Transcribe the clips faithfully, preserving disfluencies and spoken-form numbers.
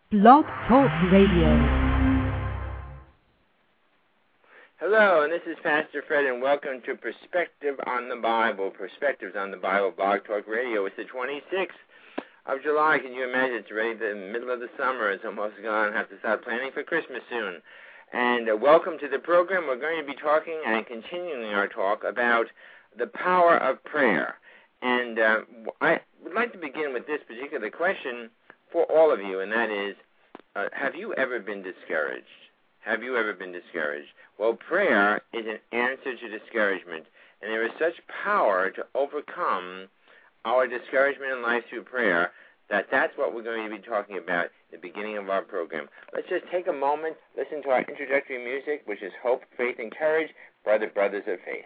Blog Talk Radio. Hello, and this is Pastor Fred, and welcome to Perspective on the Bible, Perspectives on the Bible, Blog Talk Radio. It's the twenty-sixth of July. Can you imagine? It's already the middle of the summer. It's almost gone. I have to start planning for Christmas soon. And uh, welcome to the program. We're going to be talking and continuing our talk about the power of prayer. And uh, I would like to begin with this particular question for all of you, and that is, uh, have you ever been discouraged? Have you ever been discouraged? Well, prayer is an answer to discouragement, and there is such power to overcome our discouragement in life through prayer that that's what we're going to be talking about at the beginning of our program. Let's just take a moment, listen to our introductory music, which is Hope, Faith, and Courage by the Brothers of Faith.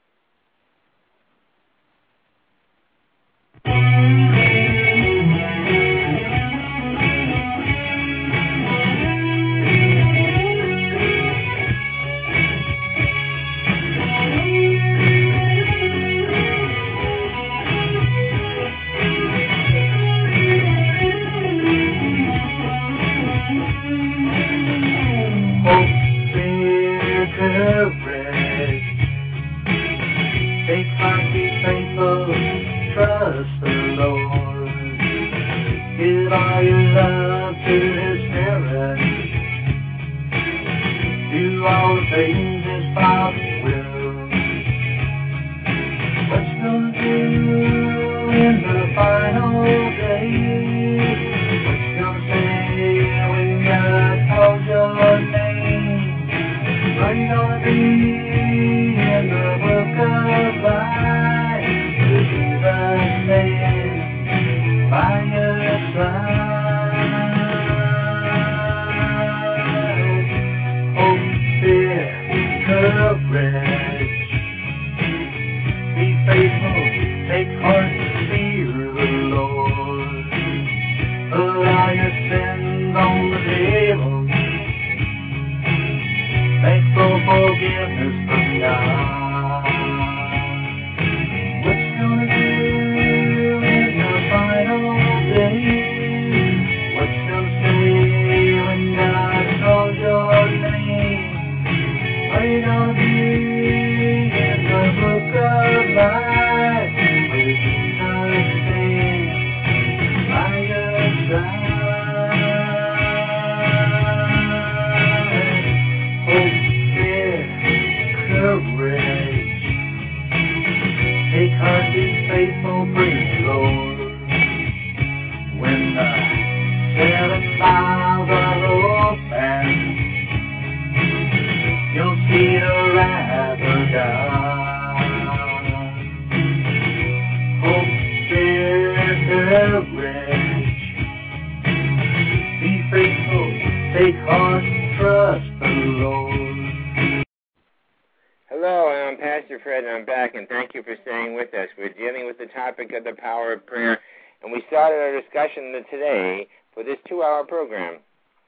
Of the power of prayer, and we started our discussion today for this two-hour program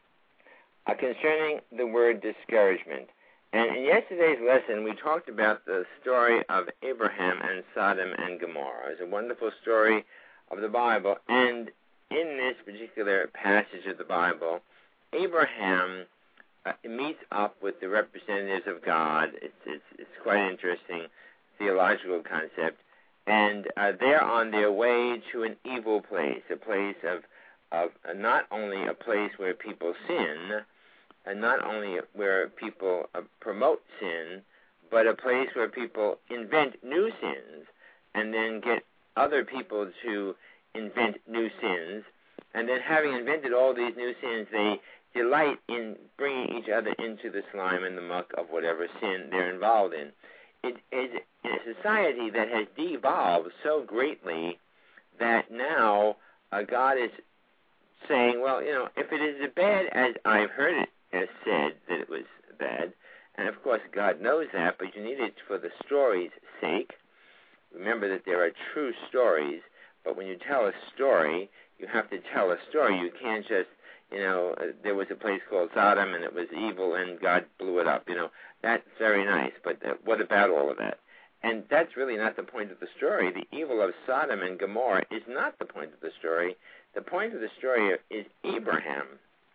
uh, concerning the word discouragement. And in yesterday's lesson, we talked about the story of Abraham and Sodom and Gomorrah. It's a wonderful story of the Bible, and in this particular passage of the Bible, Abraham uh, meets up with the representatives of God. It's, it's, it's quite an interesting theological concept. And uh, they're on their way to an evil place, a place of, of uh, not only a place where people sin, and not only where people uh, promote sin, but a place where people invent new sins, and then get other people to invent new sins. And then having invented all these new sins, they delight in bringing each other into the slime and the muck of whatever sin they're involved in. It is in a society that has devolved so greatly that now uh, God is saying, well, you know, if it is as bad as I've heard it as said that it was bad, and of course God knows that, but you need it for the story's sake. Remember that there are true stories, but when you tell a story, you have to tell a story. You can't just, you know, uh, there was a place called Sodom and it was evil and God blew it up, you know. That's very nice, but uh, what about all of that? And that's really not the point of the story. The evil of Sodom and Gomorrah is not the point of the story. The point of the story is Abraham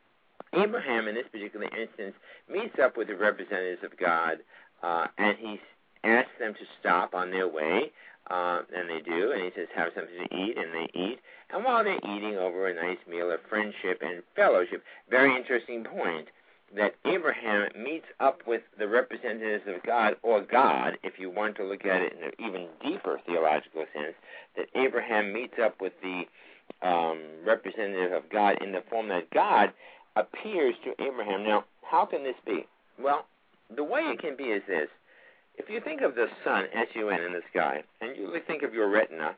Abraham, in this particular instance, meets up with the representatives of God, uh, and he asks them to stop on their way, uh, and they do, and he says, have something to eat, and they eat. And while they're eating over a nice meal of friendship and fellowship, very interesting point, that Abraham meets up with the representatives of God, or God, if you want to look at it in an even deeper theological sense, that Abraham meets up with the um, representative of God in the form that God appears to Abraham. Now, how can this be? Well, the way it can be is this. If you think of the sun, S U N, in the sky, and you think of your retina,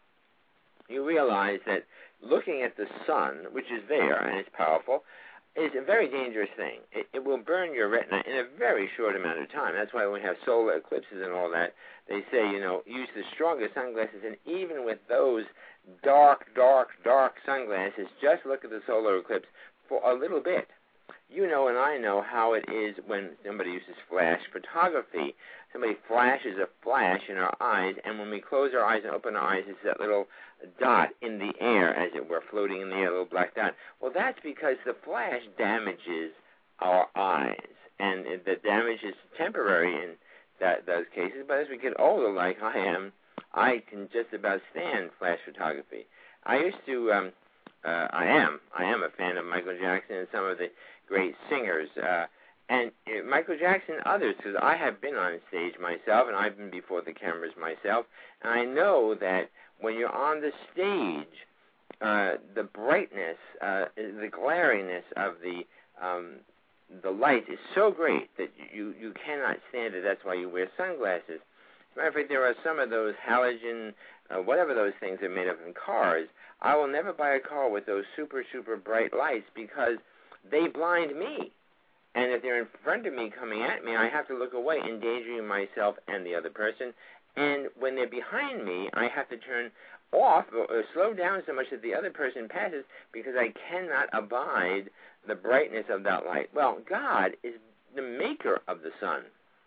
you realize that looking at the sun, which is there and it's powerful, is a very dangerous thing. It, it will burn your retina in a very short amount of time. That's why when we have solar eclipses and all that, they say, you know, use the strongest sunglasses, and even with those dark, dark, dark sunglasses, just look at the solar eclipse for a little bit. You know and I know how it is when somebody uses flash photography. Somebody flashes a flash in our eyes, and when we close our eyes and open our eyes, it's that little dot in the air, as it were, floating in the air, a little black dot. Well, that's because the flash damages our eyes, and the damage is temporary in that those cases. But as we get older, like I am, I can just about stand flash photography. I used to, um, uh, I am, I am a fan of Michael Jackson and some of the great singers, uh, and uh, Michael Jackson and others, because I have been on stage myself, and I've been before the cameras myself, and I know that when you're on the stage, uh, the brightness, uh, the glariness of the um, the light is so great that you, you cannot stand it. That's why you wear sunglasses. As a matter of fact, there are some of those halogen, uh, whatever those things are made of in cars. I will never buy a car with those super, super bright lights because they blind me. And if they're in front of me coming at me, I have to look away, endangering myself and the other person. And when they're behind me, I have to turn off or, or slow down so much that the other person passes because I cannot abide the brightness of that light. Well, God is the maker of the sun.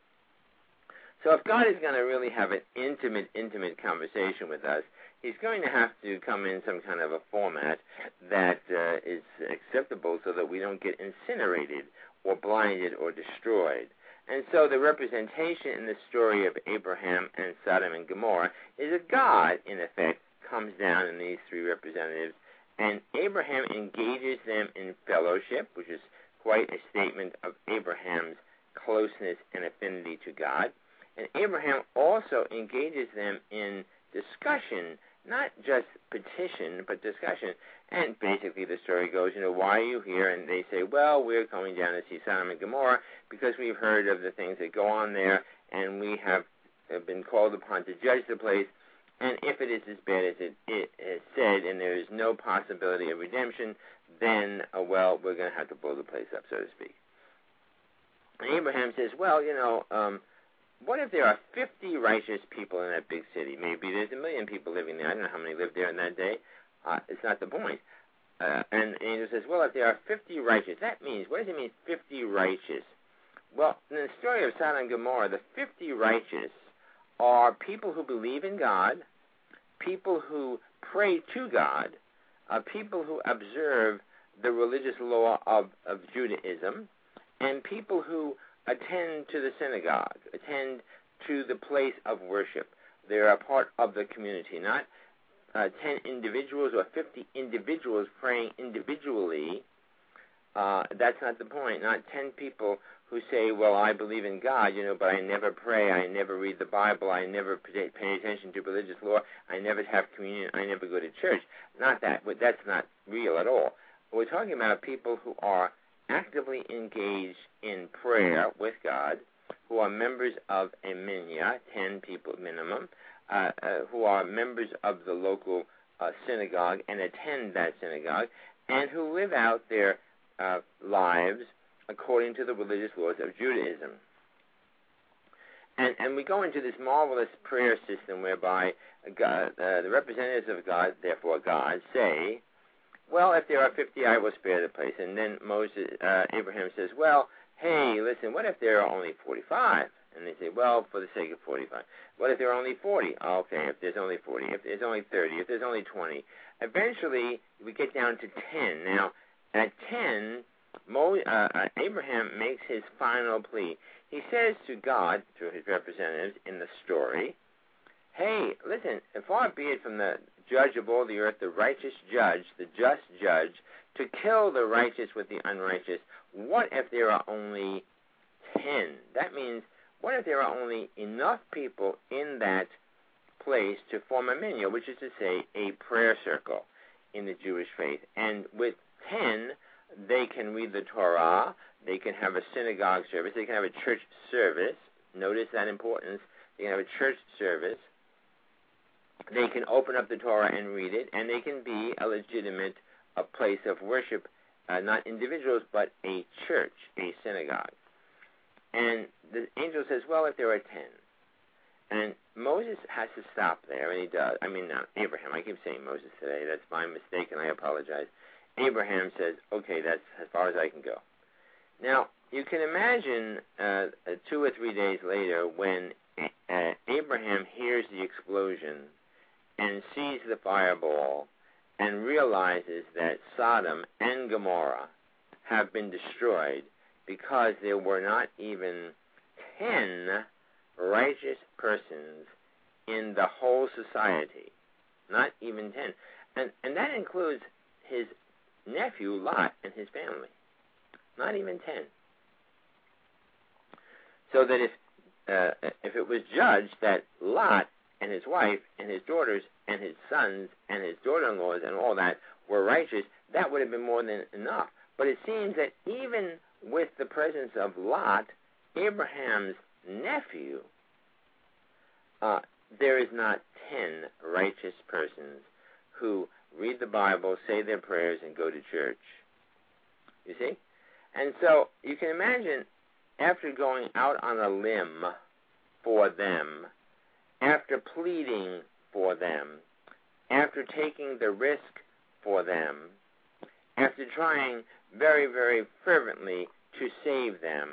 So if God is going to really have an intimate, intimate conversation with us, he's going to have to come in some kind of a format that uh, is acceptable so that we don't get incinerated or blinded or destroyed. And so the representation in the story of Abraham and Sodom and Gomorrah is that God, in effect, comes down in these three representatives, and Abraham engages them in fellowship, which is quite a statement of Abraham's closeness and affinity to God. And Abraham also engages them in discussion, not just petition, but discussion. And basically the story goes, you know, why are you here? And they say, well, we're going down to see Sodom and Gomorrah because we've heard of the things that go on there, and we have been called upon to judge the place. And if it is as bad as it, it is said, and there is no possibility of redemption, then, uh, well, we're going to have to blow the place up, so to speak. And Abraham says, well, you know, um, what if there are fifty righteous people in that big city? Maybe there's a million people living there. I don't know how many lived there in that day. Uh, it's not the point. Uh, and, and he says, well, if there are fifty righteous, that means, what does it mean, fifty righteous? Well, in the story of Sodom and Gomorrah, the fifty righteous are people who believe in God, people who pray to God, uh, people who observe the religious law of, of Judaism, and people who attend to the synagogue, attend to the place of worship. They are a part of the community, not uh, ten individuals or fifty individuals praying individually. Uh, that's not the point. Not ten people who say, well, I believe in God, you know, but I never pray, I never read the Bible, I never pay, pay attention to religious law, I never have communion, I never go to church. Not that. That's not real at all. We're talking about people who are actively engaged in prayer with God, who are members of a minya, ten people minimum, uh, uh, who are members of the local uh, synagogue and attend that synagogue, and who live out their uh, lives according to the religious laws of Judaism. And, and we go into this marvelous prayer system whereby God, uh, the representatives of God, therefore God, say, well, if there are fifty, I will spare the place. And then Moses, uh, Abraham says, well, hey, listen, what if there are only forty-five? And they say, well, for the sake of forty-five. What if there are only forty? Okay, if there's only forty. If there's only thirty. If there's only twenty. Eventually, we get down to ten. Now, at ten, Mo, uh, uh, Abraham makes his final plea. He says to God, through his representatives in the story, hey, listen, far be it from the judge of all the earth, the righteous judge, the just judge, to kill the righteous with the unrighteous. What if there are only ten? That means, what if there are only enough people in that place to form a minyan, which is to say a prayer circle in the Jewish faith? And with ten, they can read the Torah, they can have a synagogue service, they can have a church service. Notice that importance. They can have a church service. They can open up the Torah and read it, and they can be a legitimate a place of worship, uh, not individuals, but a church, a synagogue. And the angel says, well, if there are ten. And Moses has to stop there, and he does. I mean, now, Abraham, I keep saying Moses today. That's my mistake, and I apologize. Abraham says, okay, that's as far as I can go. Now, you can imagine uh, two or three days later when uh, Abraham hears the explosion and sees the fireball and realizes that Sodom and Gomorrah have been destroyed because there were not even ten righteous persons in the whole society. Not even ten. And, and that includes his nephew, Lot, and his family. Not even ten. So that if uh, if it was judged that Lot and his wife and his daughters and his sons and his daughter-in-laws and all that were righteous, that would have been more than enough. But it seems that even with the presence of Lot, Abraham's nephew, uh, there is not ten righteous persons who read the Bible, say their prayers, and go to church. You see? And so you can imagine, after going out on a limb for them, after pleading for them, after taking the risk for them, after trying very, very fervently to save them,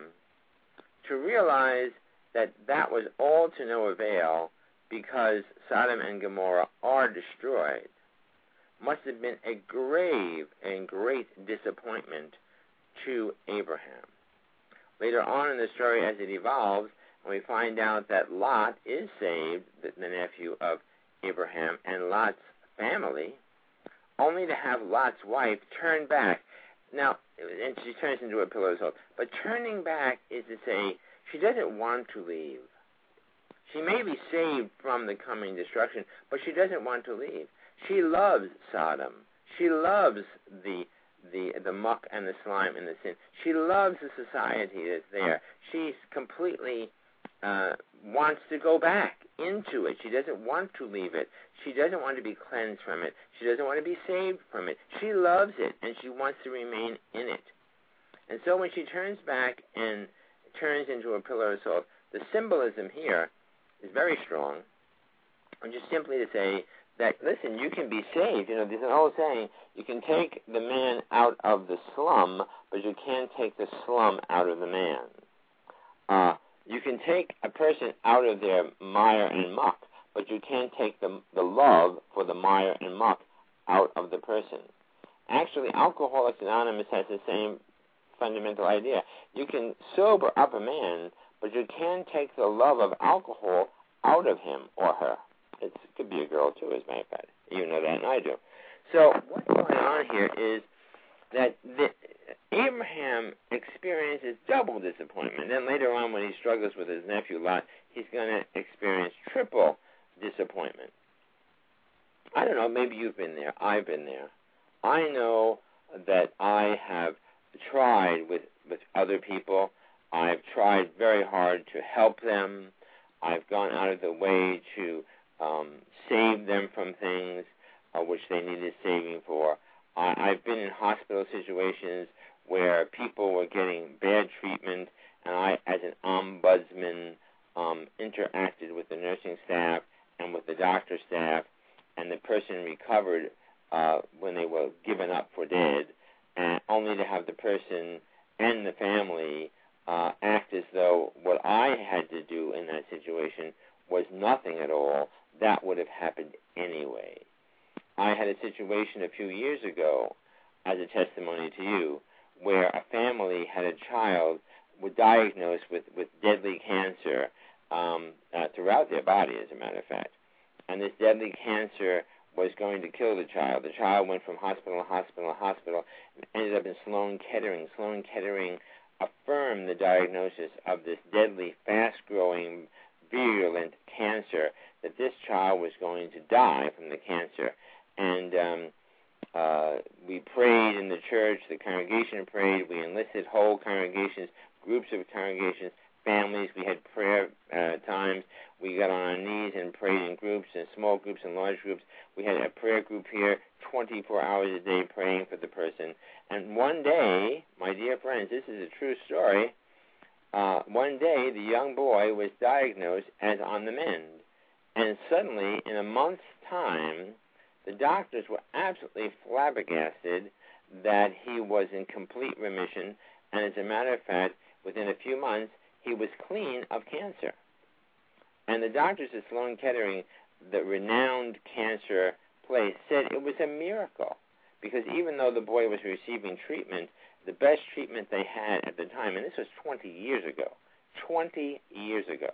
to realize that that was all to no avail because Sodom and Gomorrah are destroyed, must have been a grave and great disappointment to Abraham. Later on in the story, as it evolves, we find out that Lot is saved, the nephew of Abraham, and Lot's family, only to have Lot's wife turn back. Now, and she turns into a pillar of salt. But turning back is to say she doesn't want to leave. She may be saved from the coming destruction, but she doesn't want to leave. She loves Sodom. She loves the the the muck and the slime and the sin. She loves the society that's there. She's completely uh, wants to go back into it. She doesn't want to leave it. She doesn't want to be cleansed from it. She doesn't want to be saved from it. She loves it, and she wants to remain in it. And so when she turns back and turns into a pillar of salt, the symbolism here is very strong, and just simply to say that, listen, you can be saved. You know, there's an old saying, you can take the man out of the slum, but you can't take the slum out of the man. Uh, you can take a person out of their mire and muck, but you can't take the, the love for the mire and muck out of the person. Actually, Alcoholics Anonymous has the same fundamental idea. You can sober up a man, but you can't take the love of alcohol out of him or her. It's, it could be a girl, too, as a matter of fact. You know that, and I do. So what's going on here is that the, Abraham experiences double disappointment. Then later on, when he struggles with his nephew Lot, he's going to experience triple disappointment. I don't know, maybe you've been there. I've been there. I know that I have tried with, with other people. I've tried very hard to help them. I've gone out of the way to um, save them from things uh, which they needed saving for. I, I've been in hospital situations where people were getting bad treatment, and I, as an ombudsman, um, interacted with the nursing staff and with the doctor staff, and the person recovered uh, when they were given up for dead, and only to have the person and the family uh, act as though what I had to do in that situation was nothing at all. That would have happened anyway. I had a situation a few years ago, as a testimony to you, where a family had a child was diagnosed with, with deadly cancer um, uh, throughout their body, as a matter of fact. And this deadly cancer was going to kill the child. The child went from hospital to hospital to hospital and ended up in Sloan Kettering. Sloan Kettering affirmed the diagnosis of this deadly, fast-growing, virulent cancer, that this child was going to die from the cancer. And um, uh, we prayed in the church, the congregation prayed, we enlisted whole congregations, groups of congregations, families, we had prayer uh, times, we got on our knees and prayed in groups, in small groups and large groups. We had a prayer group here, twenty-four hours a day praying for the person. And one day, my dear friends, this is a true story, uh, one day the young boy was diagnosed as on the mend. And suddenly, in a month's time, the doctors were absolutely flabbergasted that he was in complete remission. And as a matter of fact, within a few months, he was clean of cancer. And the doctors at Sloan Kettering, the renowned cancer place, said it was a miracle. Because even though the boy was receiving treatment, the best treatment they had at the time, and this was twenty years ago, twenty years ago.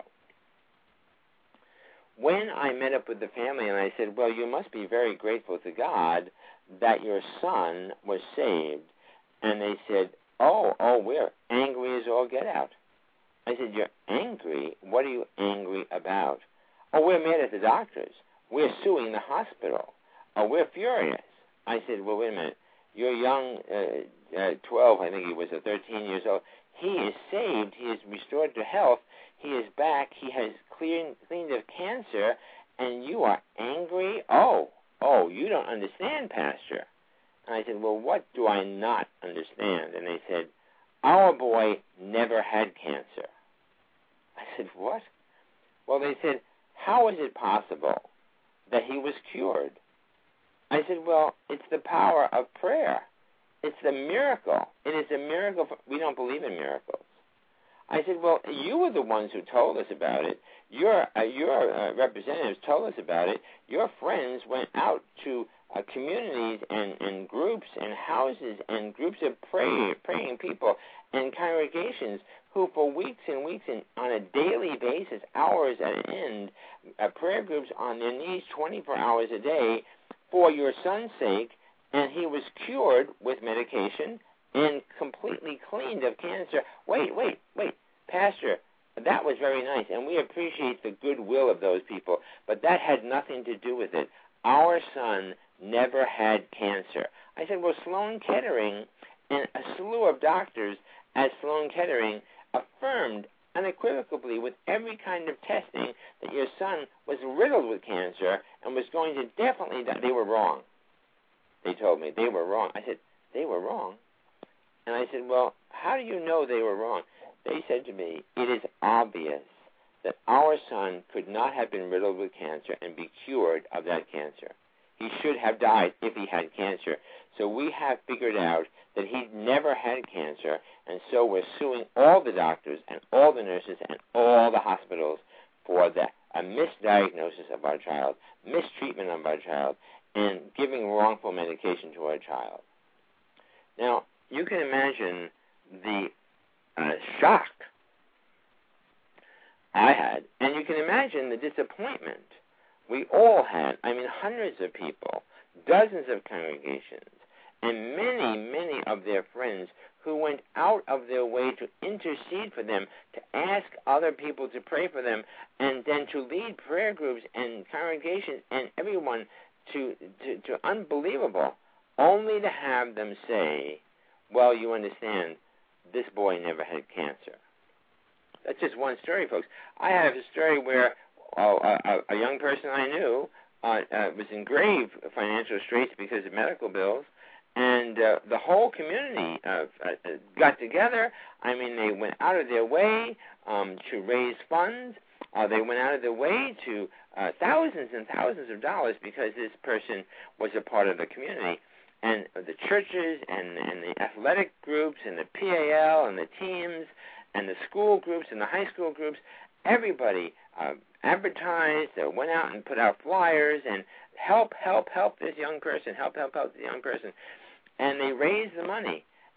When I met up with the family and I said, well, you must be very grateful to God that your son was saved. And they said, oh, oh, we're angry as all get out. I said, you're angry? What are you angry about? Oh, we're mad at the doctors. We're suing the hospital. Oh, we're furious. I said, well, wait a minute. You're young, uh, uh, twelve, I think he was, or thirteen years old. He is saved. He is restored to health. He is back. He has clean, cleaned of cancer, and you are angry? Oh, oh, you don't understand, Pastor. And I said, well, what do I not understand? And they said, our boy never had cancer. I said, what? Well, they said, how is it possible that he was cured? I said, well, it's the power of prayer. It's the miracle. It is a miracle. For, we don't believe in miracles. I said, well, you were the ones who told us about it. Your, uh, your uh, representatives told us about it. Your friends went out to uh, communities and, and groups and houses and groups of pray, praying people and congregations who for weeks and weeks and on a daily basis, hours at an end, uh, prayer groups on their knees twenty-four hours a day for your son's sake, and he was cured with medication and completely cleaned of cancer. Wait, wait, wait, Pastor, that was very nice, and we appreciate the goodwill of those people, but that had nothing to do with it. Our son never had cancer. I said, well, Sloan Kettering and a slew of doctors at Sloan Kettering affirmed unequivocally with every kind of testing that your son was riddled with cancer and was going to definitely die. They were wrong. They told me they were wrong. I said, they were wrong? And I said, well, how do you know they were wrong? They said to me, it is obvious that our son could not have been riddled with cancer and be cured of that cancer. He should have died if he had cancer. So we have figured out that he never had cancer, and so we're suing all the doctors and all the nurses and all the hospitals for the a misdiagnosis of our child, mistreatment of our child, and giving wrongful medication to our child. Now, you can imagine the uh, shock I had, and you can imagine the disappointment we all had. I mean, hundreds of people, dozens of congregations, and many, many of their friends who went out of their way to intercede for them, to ask other people to pray for them, and then to lead prayer groups and congregations and everyone to, to, to unbelievable, only to have them say, well, you understand, this boy never had cancer. That's just one story, folks. I have a story where oh, a, a young person I knew uh, uh, was in grave financial straits because of medical bills, and uh, the whole community uh, uh, got together. I mean, they went out of their way um, to raise funds. Uh, they went out of their way to uh, thousands and thousands of dollars because this person was a part of the community. And the churches and, and the athletic groups and the P A L and the teams and the school groups and the high school groups, everybody uh, advertised, uh, went out and put out flyers and help, help, help this young person, help, help, help this young person. And they raised the money.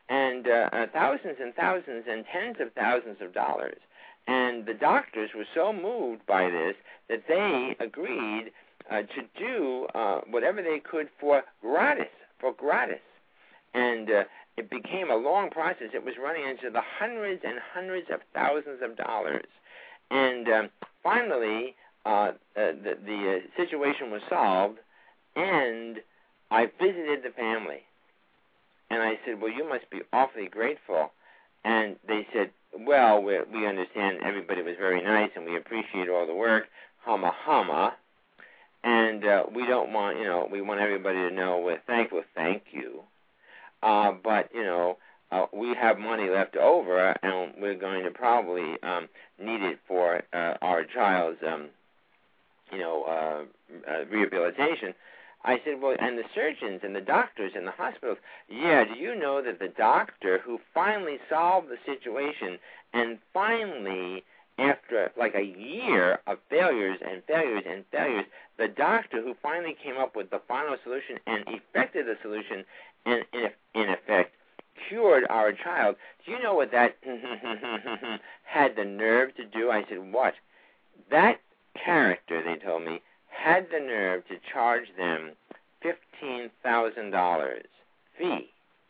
and uh, uh, thousands and thousands and tens of thousands of dollars. And the doctors were so moved by this that they agreed uh, to do uh, whatever they could for gratis, for gratis. And uh, it became a long process. It was running into the hundreds and hundreds of thousands of dollars. And um, finally, uh, uh, the, the uh, situation was solved, and I visited the family. And I said, well, you must be awfully grateful. And they said, well, we, we understand everybody was very nice, and we appreciate all the work, humma humma. And uh, we don't want, you know, we want everybody to know we're thankful, thank you. Uh, but, you know, uh, we have money left over, and we're going to probably um, need it for uh, our child's, um, you know, uh, uh, rehabilitation. I said, well, and the surgeons and the doctors in the hospitals, yeah, do you know that the doctor who finally solved the situation and finally, after like a year of failures and failures and failures, the doctor who finally came up with the final solution and effected the solution and, in, in effect, cured our child, do you know what that had the nerve to do? I said, what? That character, they told me, had the nerve to charge them fifteen thousand dollars fee.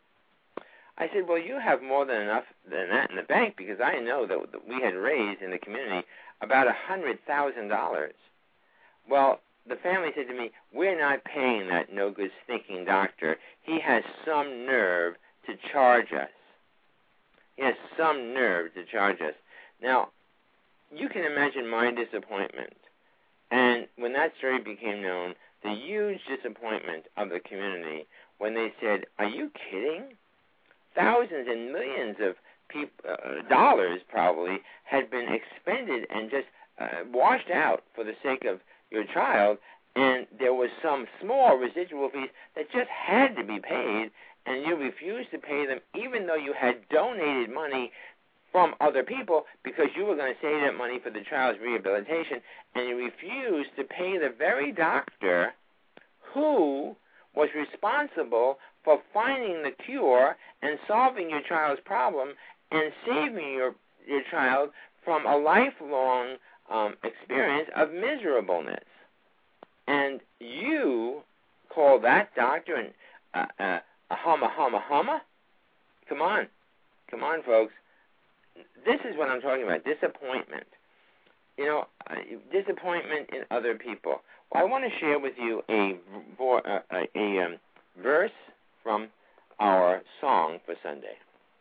I said, well, you have more than enough than that in the bank, because I know that we had raised in the community about one hundred thousand dollars. Well, the family said to me, we're not paying that no-good stinking doctor. He has some nerve to charge us. He has some nerve to charge us. Now, you can imagine my disappointment. And when that story became known, the huge disappointment of the community when they said, are you kidding? Thousands and millions of peop- uh, dollars probably had been expended and just uh, washed out for the sake of your child, and there was some small residual fees that just had to be paid, and you refused to pay them even though you had donated money from other people because you were going to save that money for the child's rehabilitation, and you refused to pay the very doctor who was responsible for finding the cure and solving your child's problem and saving your your child from a lifelong um, experience of miserableness. And you call that doctor an, uh, uh, a humma, humma, humma? Come on. Come on, folks. This is what I'm talking about, disappointment. You know, uh, disappointment in other people. Well, I want to share with you a, a, a, a um, verse from our song for Sunday.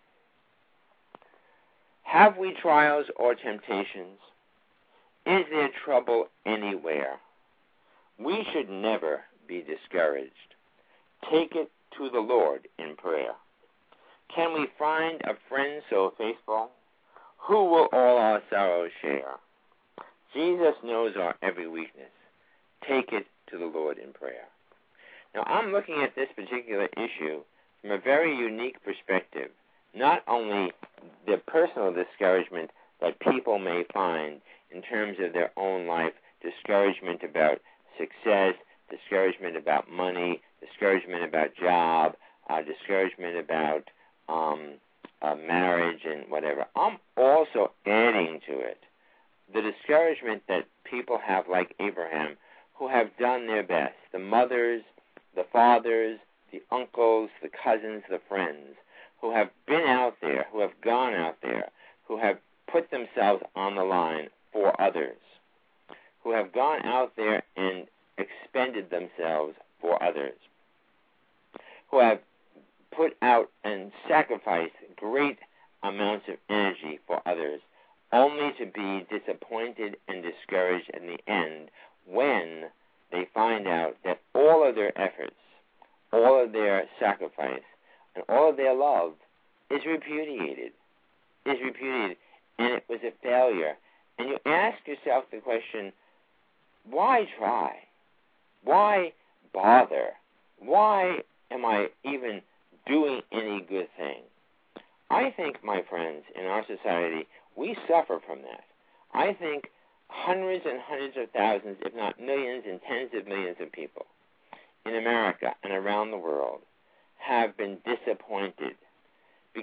Have we trials or temptations? Is there trouble anywhere? We should never be discouraged. Take it to the Lord in prayer. Can we find a friend so faithful, who will all our sorrows share? Jesus knows our every weakness. Take it to the Lord in prayer. Now, I'm looking at this particular issue from a very unique perspective. Not only the personal discouragement that people may find in terms of their own life, discouragement about success, discouragement about money, discouragement about job, uh, discouragement about um, uh, marriage and whatever. I'm also adding to it the discouragement that people have, like Abraham, who have done their best, the mothers, the fathers, the uncles, the cousins, the friends, who have been out there, who have gone out there, who have put themselves on the line for others, who have gone out there and expended themselves for others, who have put out and sacrificed great amounts of energy for others, only to be disappointed and discouraged in the end when they find out that all of their efforts, all of their sacrifice, and all of their love is repudiated, is repudiated, and it was a failure. And you ask yourself the question, why try? Why bother? Why am I even doing any good thing? I think, my friends, in our society, we suffer from that. I think hundreds and hundreds of thousands, if not millions and tens of millions of people in America and around the world have been disappointed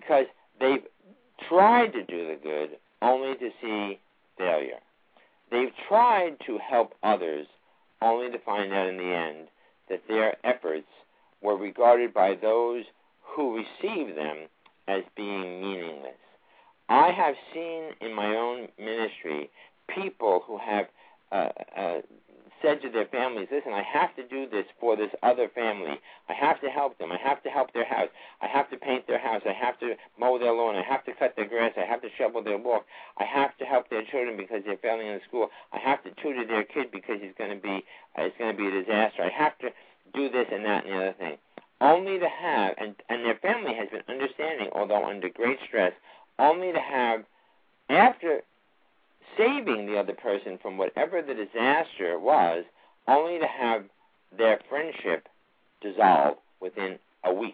because they've tried to do the good only to see failure. They've tried to help others only to find out in the end that their efforts were regarded by those who received them as being meaningless. I have seen in my own ministry people who have uh, uh, said to their families, listen, I have to do this for this other family. I have to help them. I have to help their house. I have to paint their house. I have to mow their lawn. I have to cut their grass. I have to shovel their walk. I have to help their children because they're failing in school. I have to tutor their kid because he's going to be uh, it's going to be a disaster. I have to do this and that and the other thing. Only to have, and, and their family has been understanding, although under great stress, only to have, after saving the other person from whatever the disaster was, only to have their friendship dissolve within a week.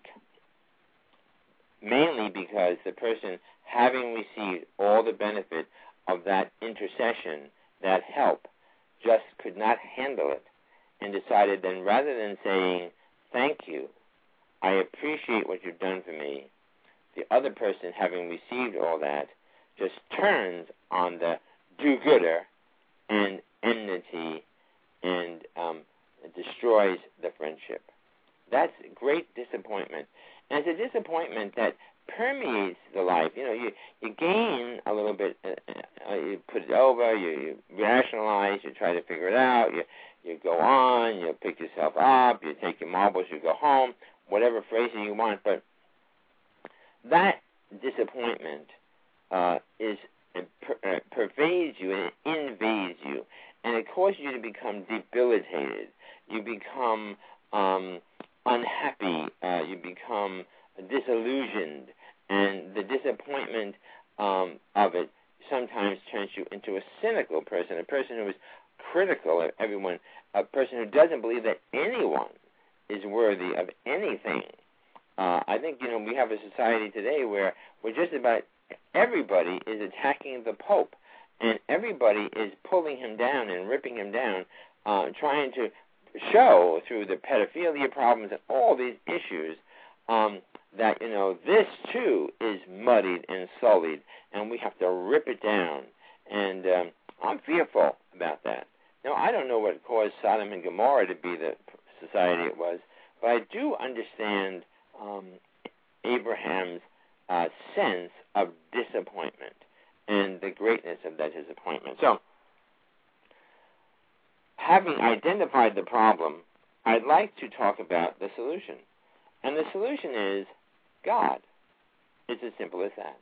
Mainly because the person, having received all the benefit of that intercession, that help, just could not handle it, and decided then, rather than saying, thank you, I appreciate what you've done for me, the other person, having received all that, just turns on the do-gooder and enmity and um, destroys the friendship. That's great disappointment. And it's a disappointment that permeates the life. You know, you, you gain a little bit, uh, uh, you put it over, you, you rationalize, you try to figure it out, you, you go on, you pick yourself up, you take your marbles, you go home, whatever phrasing you want. But that disappointment uh, is it per, uh, pervades you and it invades you, and it causes you to become debilitated. You become um, unhappy. Uh, you become disillusioned, and the disappointment um, of it sometimes turns you into a cynical person, a person who is critical of everyone, a person who doesn't believe that anyone is worthy of anything. Uh, I think, you know, we have a society today where we're just about everybody is attacking the Pope, and everybody is pulling him down and ripping him down, uh, trying to show through the pedophilia problems and all these issues um, that, you know, this too is muddied and sullied, and we have to rip it down. And um, I'm fearful about that. Now, I don't know what caused Sodom and Gomorrah to be the society it was, but I do understand um, Abraham's uh, sense of disappointment and the greatness of that disappointment. So, having identified the problem, I'd like to talk about the solution. And the solution is God. It's as simple as that.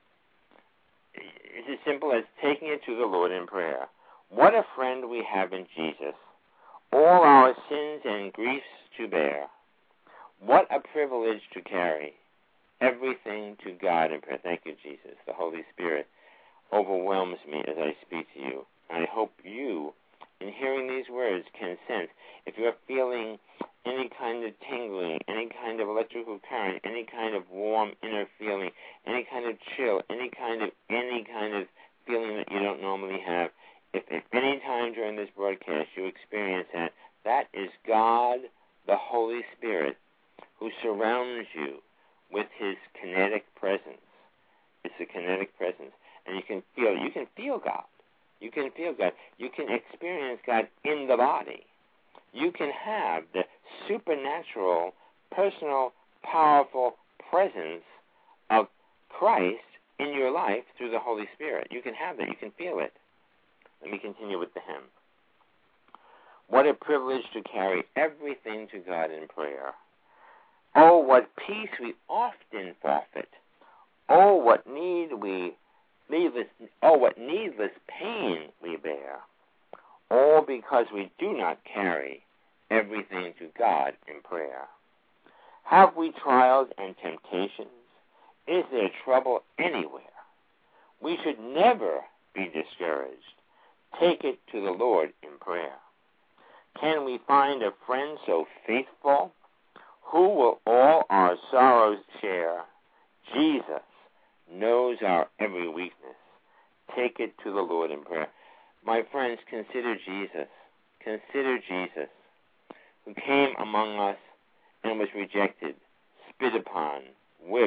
It's as simple as taking it to the Lord in prayer. What a friend we have in Jesus. All our sins and griefs to bear. What a privilege to carry everything to God in prayer. Thank you, Jesus. The Holy Spirit overwhelms me as I speak to you. I hope you, in hearing these words, can sense if you're feeling any kind of tingling, any kind of electrical current, any kind of warm inner feeling, any kind of chill, any kind of any kind of feeling that you don't normally have. If at any time during this broadcast you experience that, that is God, the Holy Spirit, who surrounds you with his kinetic presence. It's a kinetic presence. And you can feel, you can feel God. You can feel God. You can experience God in the body. You can have the supernatural, personal, powerful presence of Christ in your life through the Holy Spirit. You can have that. You can feel it. Let me continue with the hymn. What a privilege to carry everything to God in prayer. Oh, what peace we often forfeit. Oh, what need we, needless, oh, what needless pain we bear. All because we do not carry everything to God in prayer. Have we trials and temptations? Is there trouble anywhere? We should never be discouraged. Take it to the Lord in prayer. Can we find a friend so faithful, who will all our sorrows share? Jesus knows our every weakness. Take it to the Lord in prayer. My friends, consider Jesus. Consider Jesus, who came among us and was rejected, spit upon, whipped,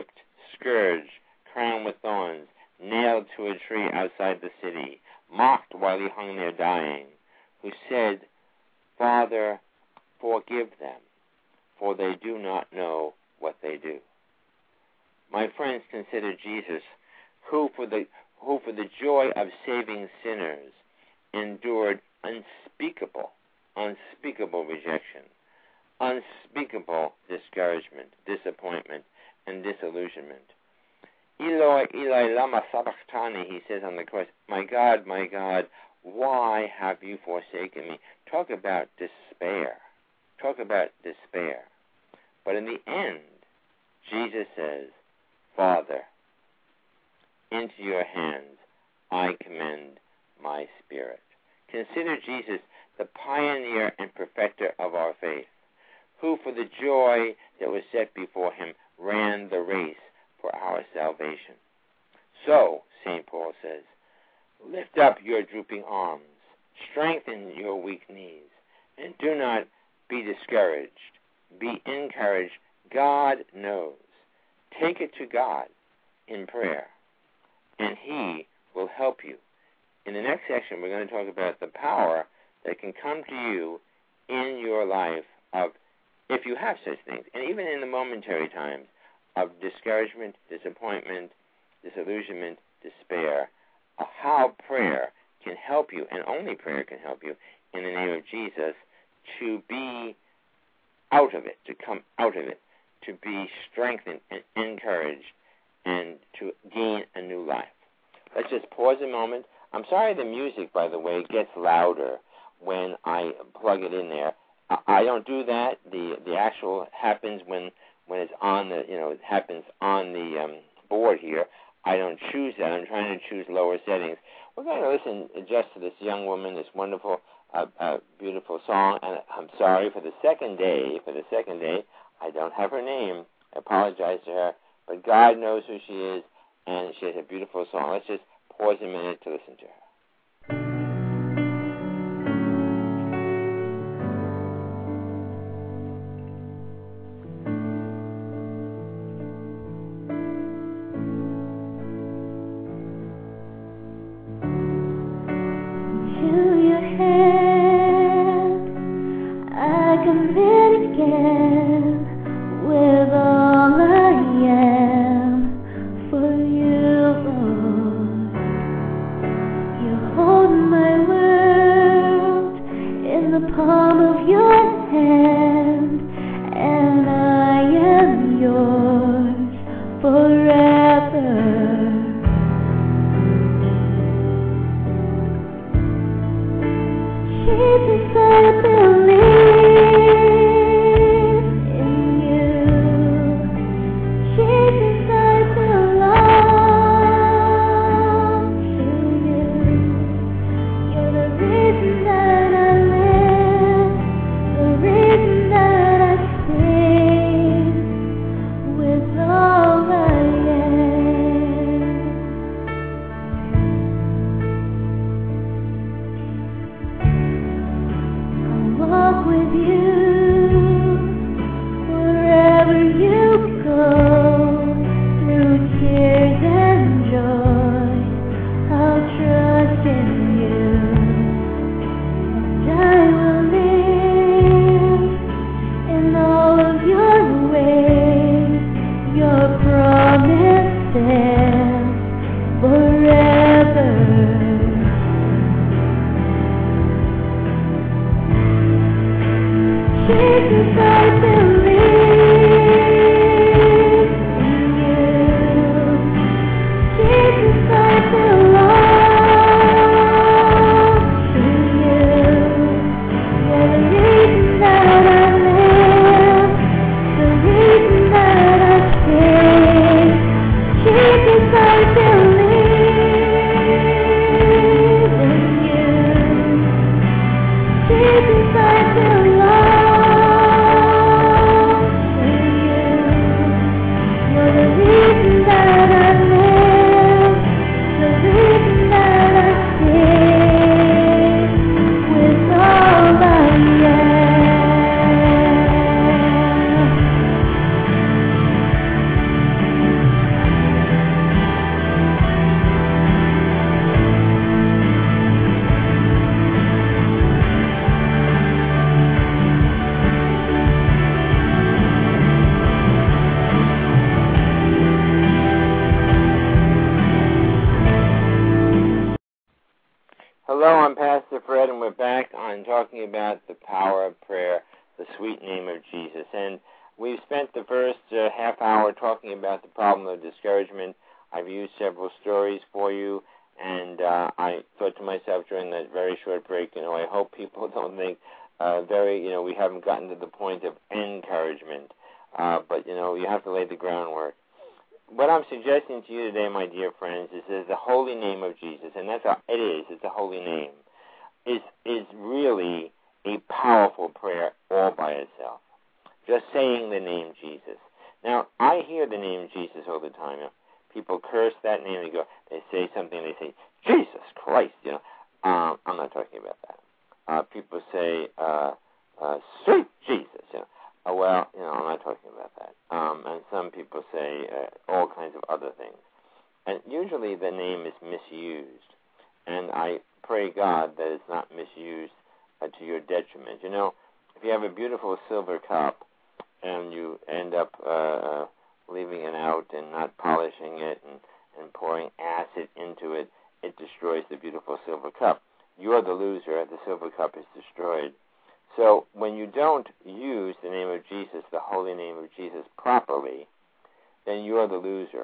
scourged, crowned with thorns, nailed to a tree outside the city, mocked while he hung there dying, who said, Father, forgive them, for they do not know what they do. My friends, consider Jesus, who for the who for the joy of saving sinners endured unspeakable, unspeakable rejection, unspeakable discouragement, disappointment, and disillusionment. Eloi, Eloi, lama sabachthani, he says on the cross, my God, my God, why have you forsaken me? Talk about despair. Talk about despair. But in the end, Jesus says, Father, into your hands I commend my spirit. Consider Jesus the pioneer and perfecter of our faith, who for the joy that was set before him ran the race for our salvation. So, Saint Paul says, lift up your drooping arms, strengthen your weak knees, and do not be discouraged. Be encouraged. God knows. Take it to God in prayer, and he will help you. In the next section, we're going to talk about the power that can come to you in your life of, if you have such things, and even in the momentary times of discouragement, disappointment, disillusionment, despair, of how prayer can help you, and only prayer can help you, in the name of Jesus, to be out of it, to come out of it, to be strengthened and encouraged, and to gain a new life. Let's just pause a moment. I'm sorry the music, by the way, gets louder when I plug it in there. I don't do that. The the actual happens when, when it's on the, you know, it happens on the um, board here. I don't choose that. I'm trying to choose lower settings. We're going to listen just to this young woman, this wonderful, uh, uh, beautiful song. And I'm sorry, for the second day, for the second day, I don't have her name. I apologize to her. But God knows who she is, and she has a beautiful song. Let's just pause a minute to listen to her. You about the power of prayer, the sweet name of Jesus. And we've spent the first uh, half hour talking about the problem of discouragement. I've used several stories for you, and uh, I thought to myself during that very short break, you know, I hope people don't think uh, very, you know, we haven't gotten to the point of encouragement. Uh, but, you know, you have to lay the groundwork. What I'm suggesting to you today, my dear friends, is, is the holy name of Jesus, and that's how it is. It's a holy name. Is is really a powerful prayer all by itself. Just saying the name Jesus. Now, I hear the name Jesus all the time. You know, people curse that name. They go, they say something. They say Jesus Christ. You know, um, I'm not talking about that. Uh, people say uh, uh, sweet Jesus. You know, uh, well, you know, I'm not talking about that. Um, and some people say uh, all kinds of other things. And usually the name is misused. And I pray God that it's not misused uh, to your detriment. You know, if you have a beautiful silver cup and you end up uh, leaving it out and not polishing it and, and pouring acid into it, it destroys the beautiful silver cup. You're the loser. The silver cup is destroyed. So when you don't use the name of Jesus, the holy name of Jesus, properly, then you're the loser.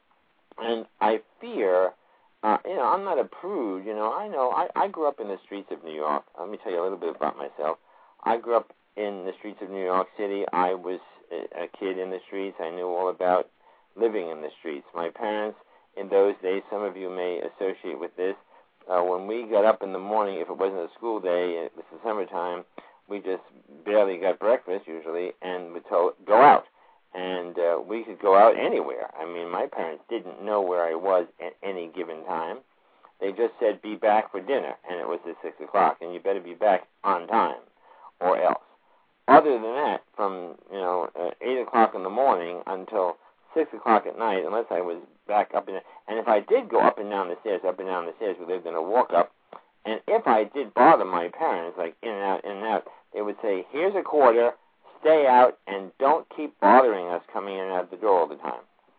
And I fear... Uh, you know, I'm not a prude, you know, I know, I, I grew up in the streets of New York. Let me tell you a little bit about myself. I grew up in the streets of New York City. I was a, a kid in the streets. I knew all about living in the streets. My parents, in those days, some of you may associate with this, uh, when we got up in the morning, if it wasn't a school day, it was the summertime, we just barely got breakfast, usually, and were told, go out. And uh, we could go out anywhere. I mean, my parents didn't know where I was at any given time. They just said, be back for dinner, and it was at six o'clock, and you better be back on time, or else. Other than that, from, you know, uh, eight o'clock in the morning until six o'clock at night, unless I was back up in the... And if I did go up and down the stairs, up and down the stairs, we lived in a walk-up, and if I did bother my parents, like in and out, in and out, they would say, here's a quarter, stay out, and don't keep bothering us coming in and out the door all the time.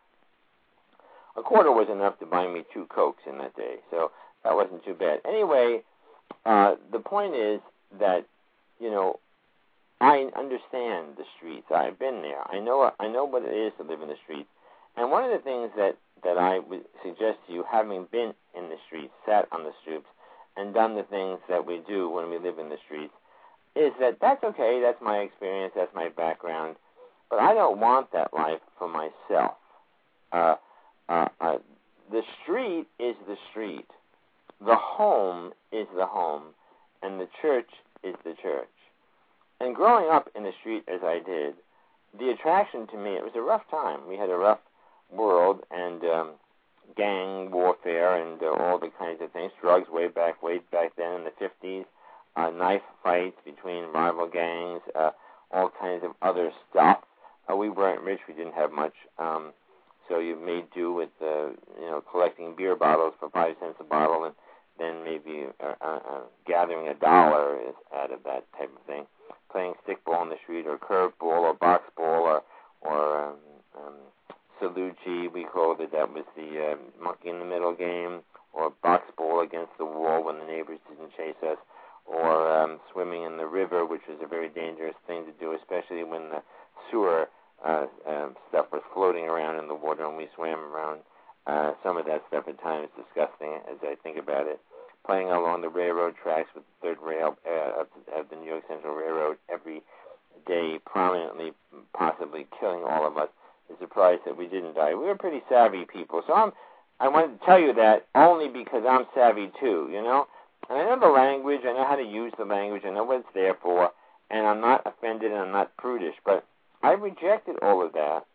A quarter was enough to buy me two Cokes in that day, so that wasn't too bad. Anyway, uh, the point is that, you know, I understand the streets. I've been there. I know I know what it is to live in the streets. And one of the things that, that I would suggest to you, having been in the streets, sat on the stoops, and done the things that we do when we live in the streets, is that that's okay, that's my experience, that's my background, but I don't want that life for myself. Uh, uh, uh, the street is the street. The home is the home, and the church is the church. And growing up in the street as I did, the attraction to me, it was a rough time. We had a rough world, and um, gang warfare and uh, all the kinds of things, drugs way back, way back then in the fifties, Uh, knife fights between rival gangs, uh, all kinds of other stuff. Uh, we weren't rich; we didn't have much, um, so you made do with, uh, you know, collecting beer bottles for five cents a bottle, and then maybe uh, uh, uh, gathering a dollar is out of that type of thing. Playing stickball in the street, or curveball, or box ball, or or um, um, Salucci, we called it. That was the uh, monkey in the middle game, or box ball against the wall when the neighbors didn't chase us. Or um, swimming in the river, which was a very dangerous thing to do, especially when the sewer uh, uh, stuff was floating around in the water and we swam around. Uh, some of that stuff at times is disgusting as I think about it. Playing along the railroad tracks with the third rail uh, of, of the New York Central Railroad every day, prominently, possibly killing all of us. It's a surprise that we didn't die. We were pretty savvy people. So I'm, I wanted to tell you that only because I'm savvy too, you know? And I know the language, I know how to use the language, I know what it's there for, and I'm not offended and I'm not prudish, but I rejected all of that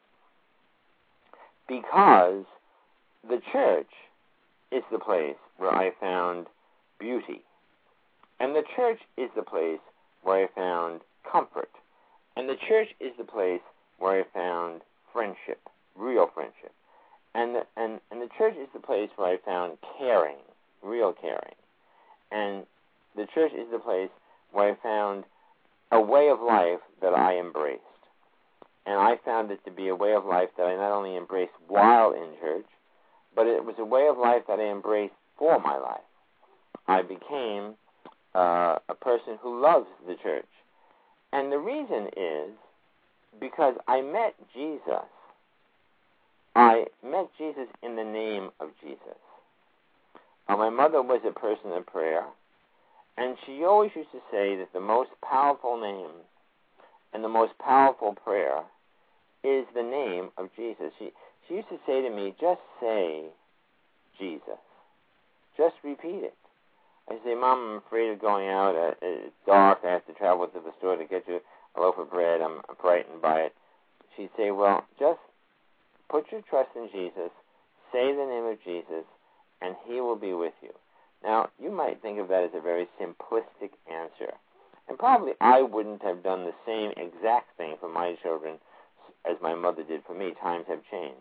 because the church is the place where I found beauty. And the church is the place where I found comfort. And the church is the place where I found friendship, real friendship. And the, and, and the church is the place where I found caring, real caring. And the church is the place where I found a way of life that I embraced. And I found it to be a way of life that I not only embraced while in church, but it was a way of life that I embraced for my life. I became uh, uh, a person who loves the church. And the reason is because I met Jesus. I met Jesus in the name of Jesus. Uh, my mother was a person of prayer, and she always used to say that the most powerful name and the most powerful prayer is the name of Jesus. She, she used to say to me, just say Jesus. Just repeat it. I say, Mom, I'm afraid of going out. Uh, it's dark. I have to travel to the store to get you a loaf of bread. I'm frightened by it. She'd say, well, just put your trust in Jesus, say the name of Jesus, and he will be with you. Now, you might think of that as a very simplistic answer. And probably I wouldn't have done the same exact thing for my children as my mother did for me. Times have changed.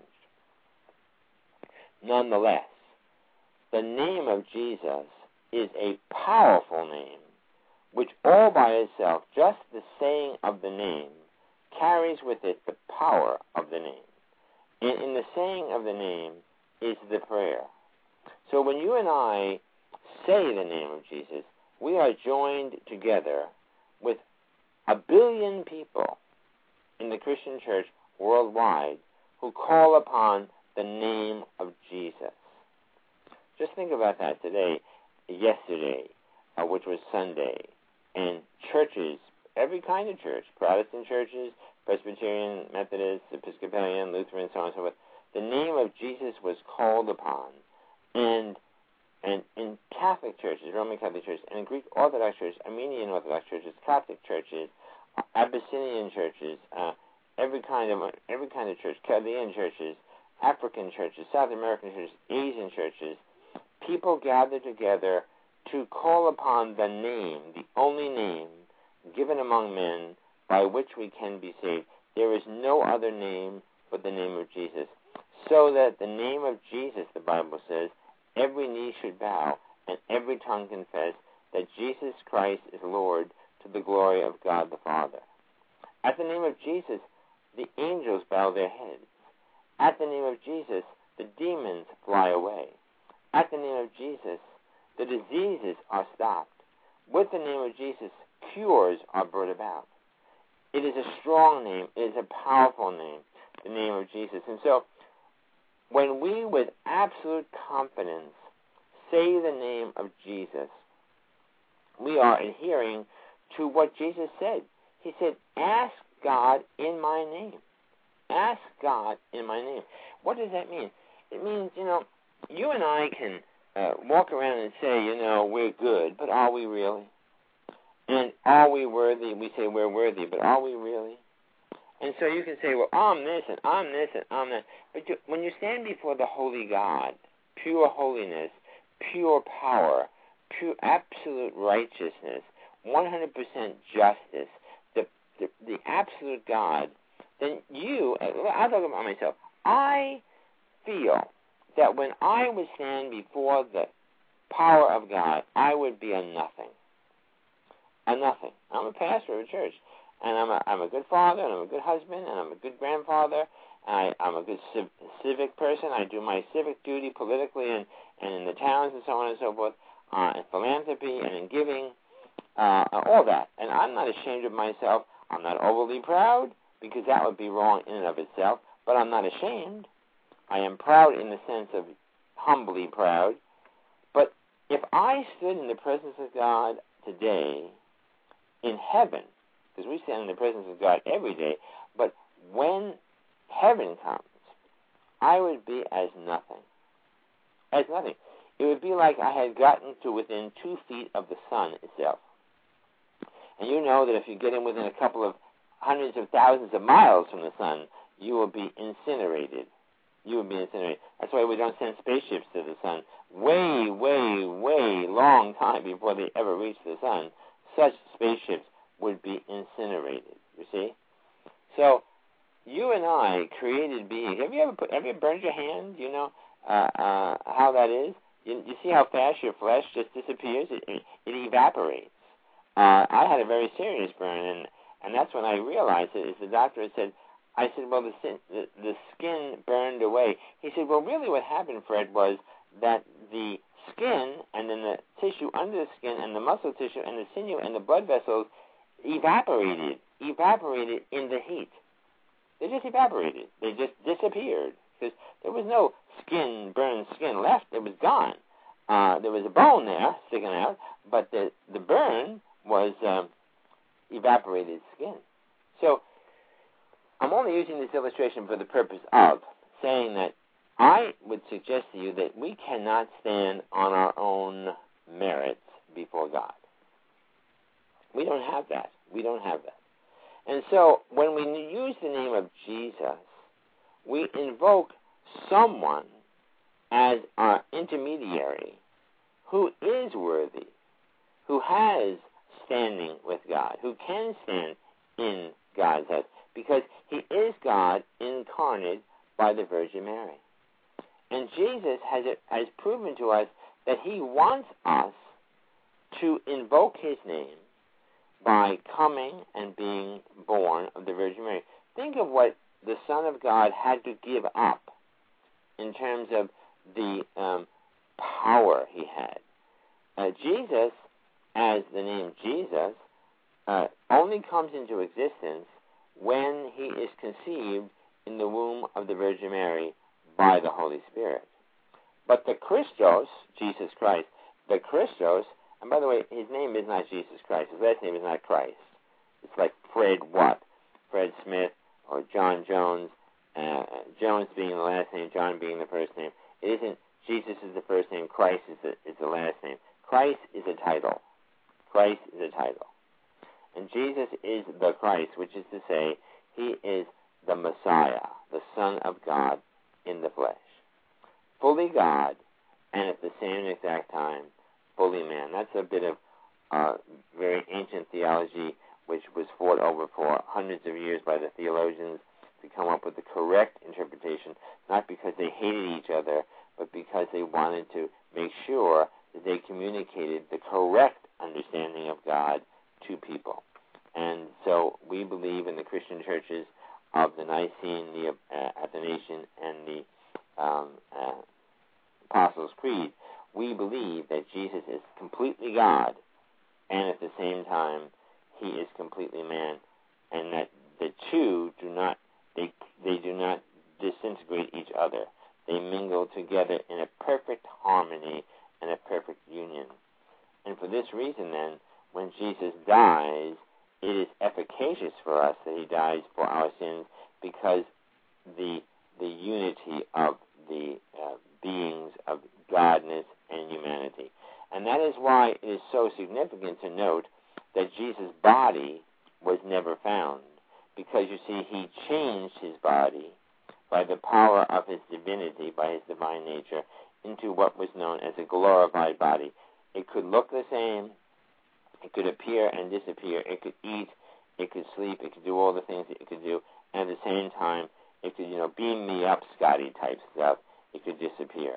Nonetheless, the name of Jesus is a powerful name, which all by itself, just the saying of the name, carries with it the power of the name. In, in the saying of the name is the prayer. So when you and I say the name of Jesus, we are joined together with a billion people in the Christian church worldwide who call upon the name of Jesus. Just think about that today, yesterday, uh, which was Sunday, and churches, every kind of church, Protestant churches, Presbyterian, Methodist, Episcopalian, Lutheran, so on and so forth, the name of Jesus was called upon. And and in Catholic churches, Roman Catholic churches, and in Greek Orthodox churches, Armenian Orthodox churches, Coptic churches, Abyssinian churches, uh, every kind of every kind of church, Chaldean churches, African churches, South American churches, Asian churches, people gather together to call upon the name, the only name given among men by which we can be saved. There is no other name but the name of Jesus. So that the name of Jesus, the Bible says, every knee should bow and every tongue confess that Jesus Christ is Lord to the glory of God the Father. At the name of Jesus, the angels bow their heads. At the name of Jesus, the demons fly away. At the name of Jesus, the diseases are stopped. With the name of Jesus, cures are brought about. It is a strong name. It is a powerful name, the name of Jesus. And so, when we, with absolute confidence, say the name of Jesus, we are adhering to what Jesus said. He said, ask God in my name. Ask God in my name. What does that mean? It means, you know, you and I can uh, walk around and say, you know, we're good, but are we really? And are we worthy? We say we're worthy, but are we really? And so you can say, well, I'm this, and I'm this, and I'm that. But you, when you stand before the holy God, pure holiness, pure power, pure absolute righteousness, one hundred percent justice, the, the, the absolute God, then you, I'll talk about myself, I feel that when I would stand before the power of God, I would be a nothing. A nothing. I'm a pastor of a church. And I'm a, I'm a good father, and I'm a good husband, and I'm a good grandfather, and I, I'm a good civ- civic person. I do my civic duty politically and, and in the towns and so on and so forth, uh, in philanthropy and in giving, uh, all that. And I'm not ashamed of myself. I'm not overly proud, because that would be wrong in and of itself, but I'm not ashamed. I am proud in the sense of humbly proud. But if I stood in the presence of God today in heaven, because we stand in the presence of God every day, but when heaven comes, I would be as nothing. As nothing. It would be like I had gotten to within two feet of the sun itself. And you know that if you get in within a couple of hundreds of thousands of miles from the sun, you will be incinerated. You will be incinerated. That's why we don't send spaceships to the sun. Way, way, way long time before they ever reach the sun, such spaceships would be incinerated, you see? So, you and I, created beings, have you ever put, have you ever burned your hand? You know uh, uh, how that is? You, you see how fast your flesh just disappears? It, it, it evaporates. Uh, I had a very serious burn, and, and that's when I realized it, is the doctor had said, I said, well, the, the, the skin burned away. He said, well, really what happened, Fred, was that the skin and then the tissue under the skin and the muscle tissue and the sinew and the blood vessels evaporated, evaporated in the heat. They just evaporated. They just disappeared because there was no skin, burned skin left. It was gone. Uh, there was a bone there sticking out, but the, the burn was um, evaporated skin. So I'm only using this illustration for the purpose of saying that I would suggest to you that we cannot stand on our own merits before God. We don't have that. We don't have that. And so when we use the name of Jesus, we invoke someone as our intermediary who is worthy, who has standing with God, who can stand in God's house, because he is God incarnate by the Virgin Mary. And Jesus has, has proven to us that he wants us to invoke his name by coming and being born of the Virgin Mary. Think of what the Son of God had to give up in terms of the um, power he had. Uh, Jesus, as the name Jesus, uh, only comes into existence when he is conceived in the womb of the Virgin Mary by the Holy Spirit. But the Christos, Jesus Christ, the Christos, and by the way, his name is not Jesus Christ. His last name is not Christ. It's like Fred what? Fred Smith or John Jones, uh, Jones being the last name, John being the first name. It isn't Jesus is the first name, Christ is the, is the last name. Christ is a title. Christ is a title. And Jesus is the Christ, which is to say, he is the Messiah, the Son of God in the flesh. Fully God, and at the same exact time, fully man. That's a bit of uh, very ancient theology which was fought over for hundreds of years by the theologians to come up with the correct interpretation, not because they hated each other, but because they wanted to make sure that they communicated the correct understanding of God to people. And so we believe in the Christian churches of the Nicene, the uh, Athanasian, and the um, uh, Apostles' Creed. We believe that Jesus is completely God, and at the same time, he is completely man, and that the two do not they they do not disintegrate each other. They mingle together in a perfect harmony and a perfect union. And for this reason, then, when Jesus dies, it is efficacious for us that he dies for our sins, because the the unity of the uh, beings of Godness and humanity. And that is why it is so significant to note that Jesus' body was never found, because, you see, he changed his body by the power of his divinity, by his divine nature, into what was known as a glorified body. It could look the same, it could appear and disappear, it could eat, it could sleep, it could do all the things that it could do, and at the same time, it could, you know, beam me up, Scotty type stuff, it could disappear.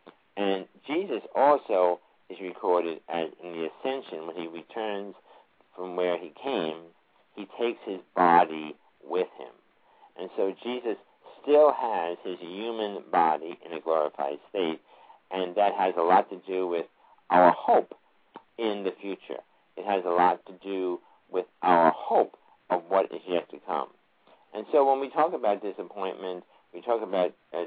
And Jesus also is recorded as in the ascension, when he returns from where he came, he takes his body with him. And so Jesus still has his human body in a glorified state, and that has a lot to do with our hope in the future. It has a lot to do with our hope of what is yet to come. And so when we talk about disappointment, we talk about uh,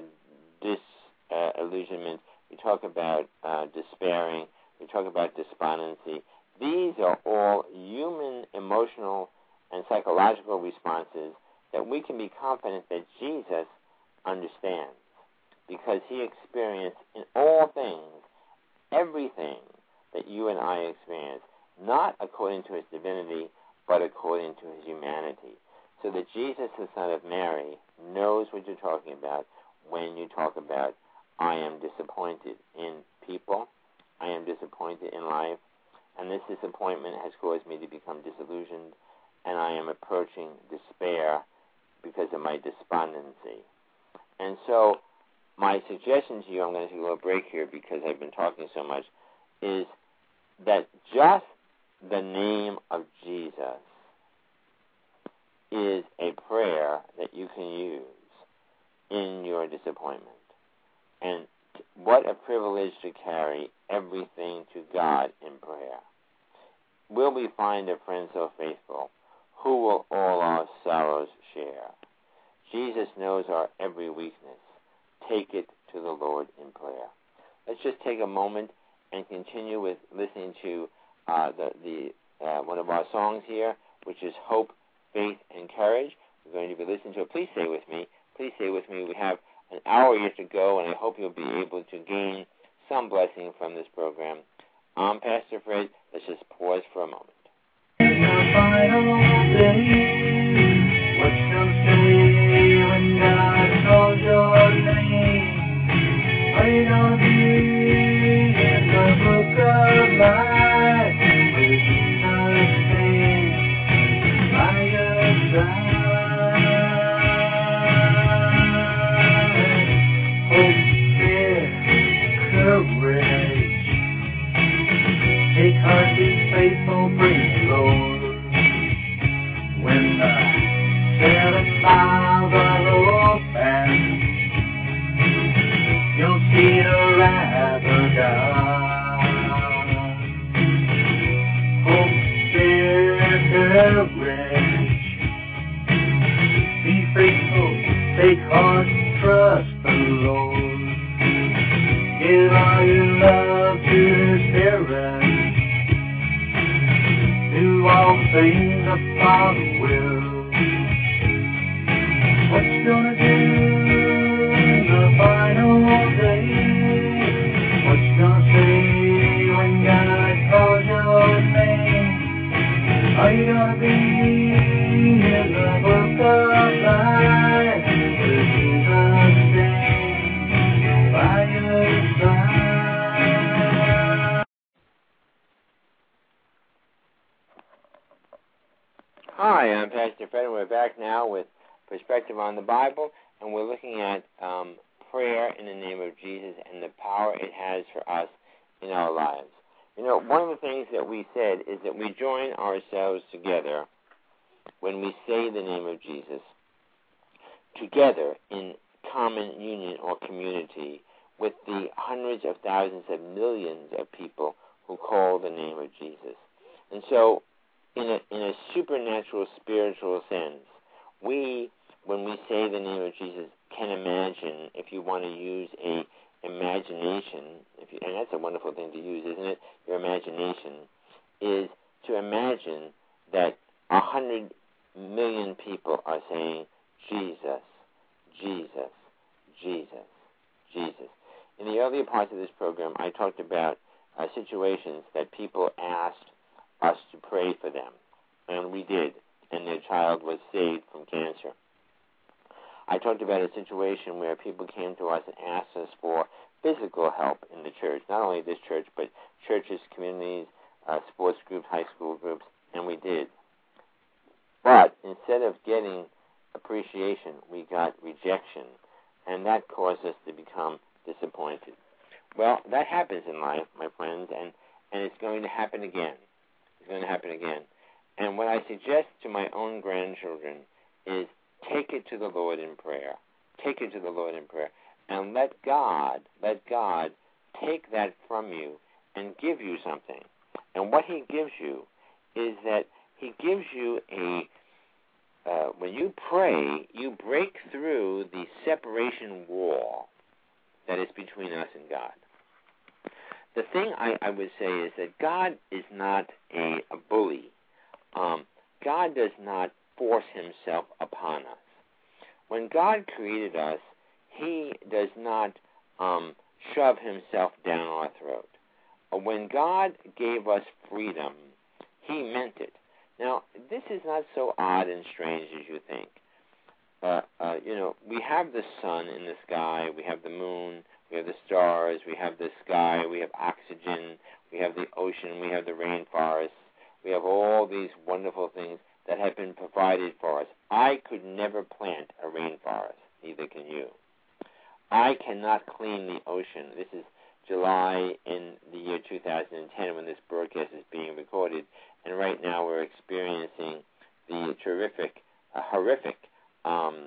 disillusionment, uh, we talk about uh, despairing, we talk about despondency. These are all human, emotional, and psychological responses that we can be confident that Jesus understands, because he experienced in all things everything that you and I experience, not according to his divinity, but according to his humanity. So that Jesus, the Son of Mary, knows what you're talking about when you talk about, I am disappointed in people, I am disappointed in life, and this disappointment has caused me to become disillusioned, and I am approaching despair because of my despondency. And so my suggestion to you, I'm going to take a little break here because I've been talking so much, is that just the name of Jesus is a prayer that you can use in your disappointment. And What a privilege to carry everything to God in prayer. Will we find a friend so faithful, who will all our sorrows share? Jesus knows our every weakness. Take it to the Lord in prayer. Let's just take a moment and continue with listening to uh, the, the uh, one of our songs here, which is Hope, Faith, and Courage. We're going to be listening to it. Please stay with me. Please stay with me. We have an hour yet to go, and I hope you'll be able to gain some blessing from this program. I'm Pastor Fred. Let's just pause for a moment. In the final day, what shall say when God calls your name? Are you gonna be in the book of life with Jesus stands by your side? Hope, fear, courage. Take heart, be faithful, praise the Lord. When the seven miles are open, you'll see the wrath of God. Hope, fear, courage. Be faithful, take heart, trust the Lord. Give all your love to His Spirit. Do all things the Father will. What you gonna do in the final day? What you gonna say when God calls your name? Are you gonna be in the book of life with Jesus stands by your side? Hi, I'm Pastor Fred, and we're back now with Perspective on the Bible, and we're looking at um, prayer in the name of Jesus and the power it has for us in our lives. You know, one of the things that we said is that we join ourselves together when we say the name of Jesus, together in common union or community with the hundreds of thousands of millions of people who call the name of Jesus. And so, in a, in a supernatural, spiritual sense, we, when we say the name of Jesus, can imagine, if you want to use a imagination, if you, and that's a wonderful thing to use, isn't it? Your imagination is to imagine that a hundred million people are saying, Jesus, Jesus, Jesus, Jesus. In the earlier parts of this program, I talked about uh, situations that people asked us to pray for them, and we did, and their child was saved from cancer. I talked about a situation where people came to us and asked us for physical help in the church, not only this church, but churches, communities, uh, sports groups, high school groups, and we did. But instead of getting appreciation, we got rejection, and that caused us to become disappointed. Well, that happens in life, my friends, and, and it's going to happen again. It's going to happen again. And what I suggest to my own grandchildren is take it to the Lord in prayer. Take it to the Lord in prayer. And let God, let God take that from you and give you something. And what He gives you is that He gives you a, uh, when you pray, you break through the separation wall that is between us and God. The thing I, I would say is that God is not a, a bully. Um, God does not force Himself upon us. When God created us, He does not um, shove Himself down our throat. When God gave us freedom, He meant it. Now, this is not so odd and strange as you think. Uh, uh, you know, we have the sun in the sky, we have the moon, we have the stars, we have the sky, we have oxygen, we have the ocean, we have the rainforest, we have all these wonderful things that have been provided for us. I could never plant a rainforest, neither can you. I cannot clean the ocean. This is July in the year two thousand ten when this broadcast is being recorded, and right now we're experiencing the terrific, uh, horrific um,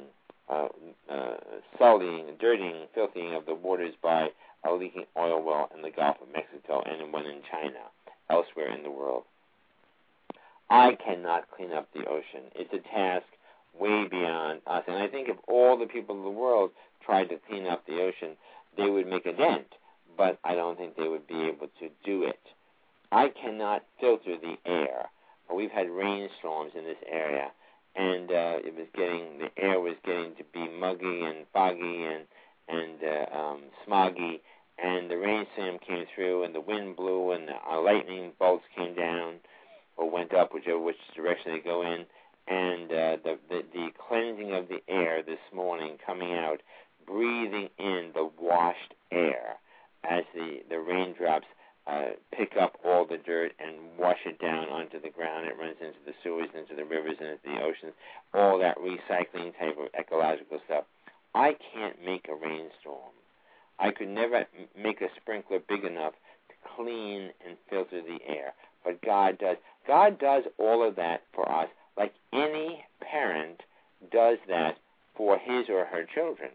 uh, uh, sullying, dirtying, filthying of the waters by a leaking oil well in the Gulf of Mexico and one in China, elsewhere in the world. I cannot clean up the ocean. It's a task way beyond us. And I think if all the people of the world tried to clean up the ocean, they would make a dent, but I don't think they would be able to do it. I cannot filter the air. We've had rainstorms in this area, and uh, it was getting, the air was getting to be muggy and foggy and, and uh, um, smoggy, and the rainstorm came through, and the wind blew, and the uh, lightning bolts came down, or went up, whichever which direction they go in, and uh, the, the the cleansing of the air this morning, coming out, breathing in the washed air as the, the raindrops uh, pick up all the dirt and wash it down onto the ground. It runs into the sewers, into the rivers, and into the oceans, all that recycling type of ecological stuff. I can't make a rainstorm. I could never make a sprinkler big enough to clean and filter the air, but God does. God does all of that for us, like any parent does that for his or her children.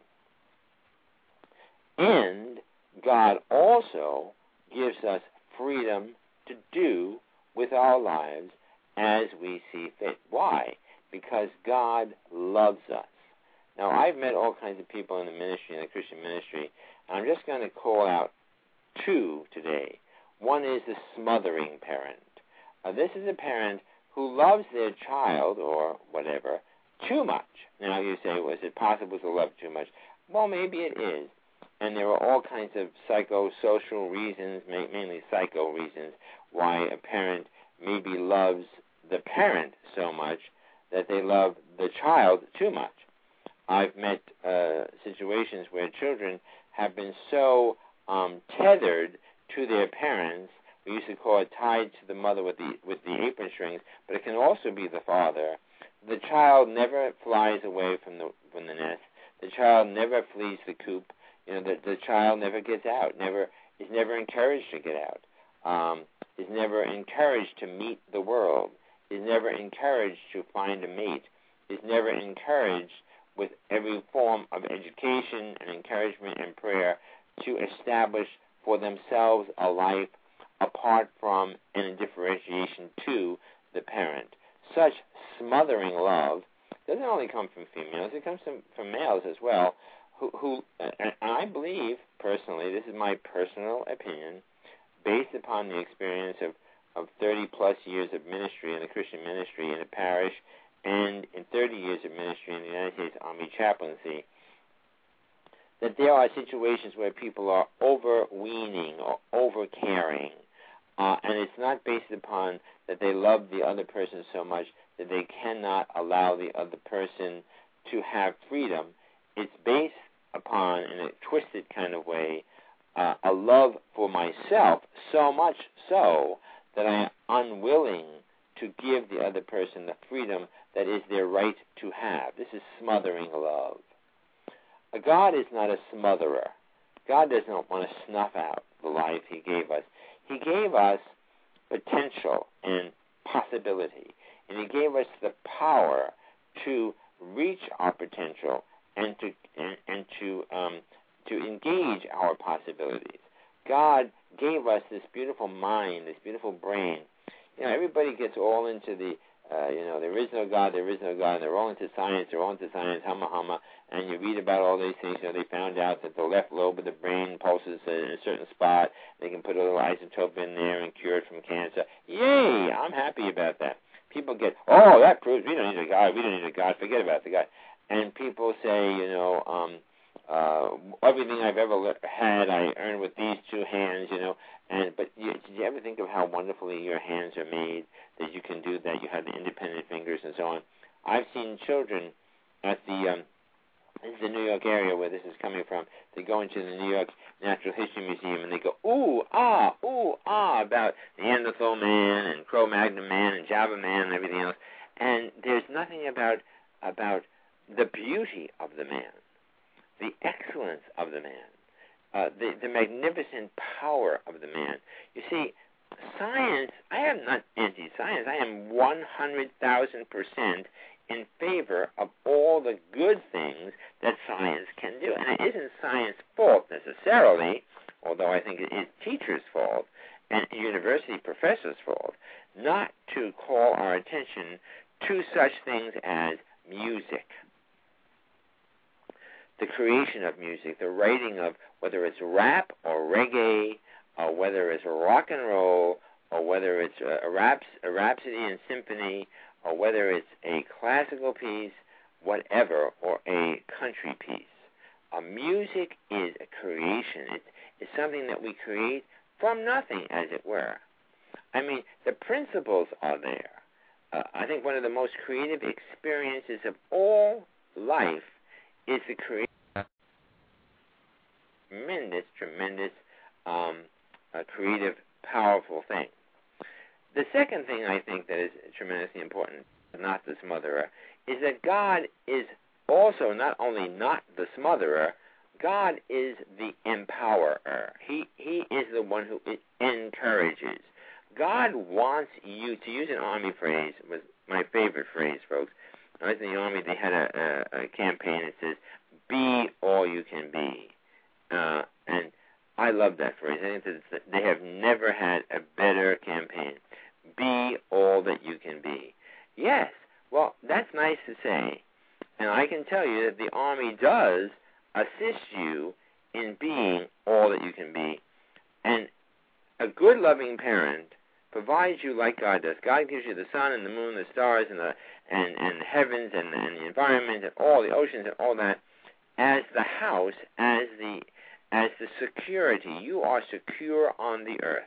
And God also gives us freedom to do with our lives as we see fit. Why? Because God loves us. Now, I've met all kinds of people in the ministry, in the Christian ministry, and I'm just going to call out two today. One is the smothering parent. Uh, this is a parent who loves their child, or whatever, too much. Now, you say, well, is it possible to love too much? Well, maybe it is. And there are all kinds of psychosocial reasons, mainly psycho reasons, why a parent maybe loves the parent so much that they love the child too much. I've met uh, situations where children have been so um, tethered to their parents. We used to call it tied to the mother with the with the apron strings, but it can also be the father. The child never flies away from the from the nest. The child never flees the coop. You know, the, the child never gets out. Never is never encouraged to get out. Um, is never encouraged to meet the world. Is never encouraged to find a mate. Is never encouraged with every form of education and encouragement and prayer to establish for themselves a life apart from and in differentiation to the parent. Such smothering love doesn't only come from females, it comes from, from males as well, who, who and I believe, personally, this is my personal opinion, based upon the experience of, of thirty-plus years of ministry in the Christian ministry in a parish and in thirty years of ministry in the United States Army chaplaincy, that there are situations where people are overweening or over-caring, uh, and it's not based upon that they love the other person so much that they cannot allow the other person to have freedom. It's based upon, in a twisted kind of way, uh, a love for myself, so much so that I am unwilling to give the other person the freedom that is their right to have. This is smothering love. God is not a smotherer. God does not want to snuff out the life he gave us. He gave us potential and possibility, and he gave us the power to reach our potential and to and, and to um, to engage our possibilities. God gave us this beautiful mind, this beautiful brain. You know, everybody gets all into the Uh, you know, there is no God, there is no God, and they're all into science, they're all into science, humma humma, and you read about all these things. You know, they found out that the left lobe of the brain pulses in a certain spot. They can put a little isotope in there and cure it from cancer. Yay! I'm happy about that. People get, oh, that proves we don't need a God, we don't need a God, forget about the God. And people say, you know, um, uh, everything I've ever had, I earned with these two hands, you know. And but you, did you ever think of how wonderfully your hands are made, that you can do that, you have the independent fingers and so on? I've seen children at the, um, this is the New York area where this is coming from, they go into the New York Natural History Museum and they go, ooh, ah, ooh, ah, about Neanderthal man and Cro-Magnon man and Java man and everything else. And there's nothing about about the beauty of the man, the excellence of the man. Uh, the, the magnificent power of the man. You see, science, I am not anti-science. I am one hundred thousand percent in favor of all the good things that science can do. And it isn't science's fault necessarily, although I think it is teachers' fault and university professors' fault, not to call our attention to such things as music. The creation of music, the writing of whether it's rap or reggae, or whether it's rock and roll, or whether it's a, a, raps, a rhapsody and symphony, or whether it's a classical piece, whatever, or a country piece. Uh, music is a creation. It, it's something that we create from nothing, as it were. I mean, the principles are there. Uh, I think one of the most creative experiences of all life is the creation of tremendous, tremendous, um, uh, creative, powerful thing. The second thing I think that is tremendously important, not the smotherer, is that God is also not only not the smotherer, God is the empowerer. He He is the one who encourages. God wants you, to use an Army phrase, was my favorite phrase, folks. When I was in the Army, they had a, a, a campaign that says, be all you can be. Uh, and I love that phrase. I think that they have never had a better campaign. Be all that you can be. Yes, well, that's nice to say. And I can tell you that the Army does assist you in being all that you can be. And a good, loving parent provides you like God does. God gives you the sun and the moon, the stars, and the and, and the heavens, and, and the environment, and all the oceans, and all that, as the house, as the as the security. You are secure on the earth.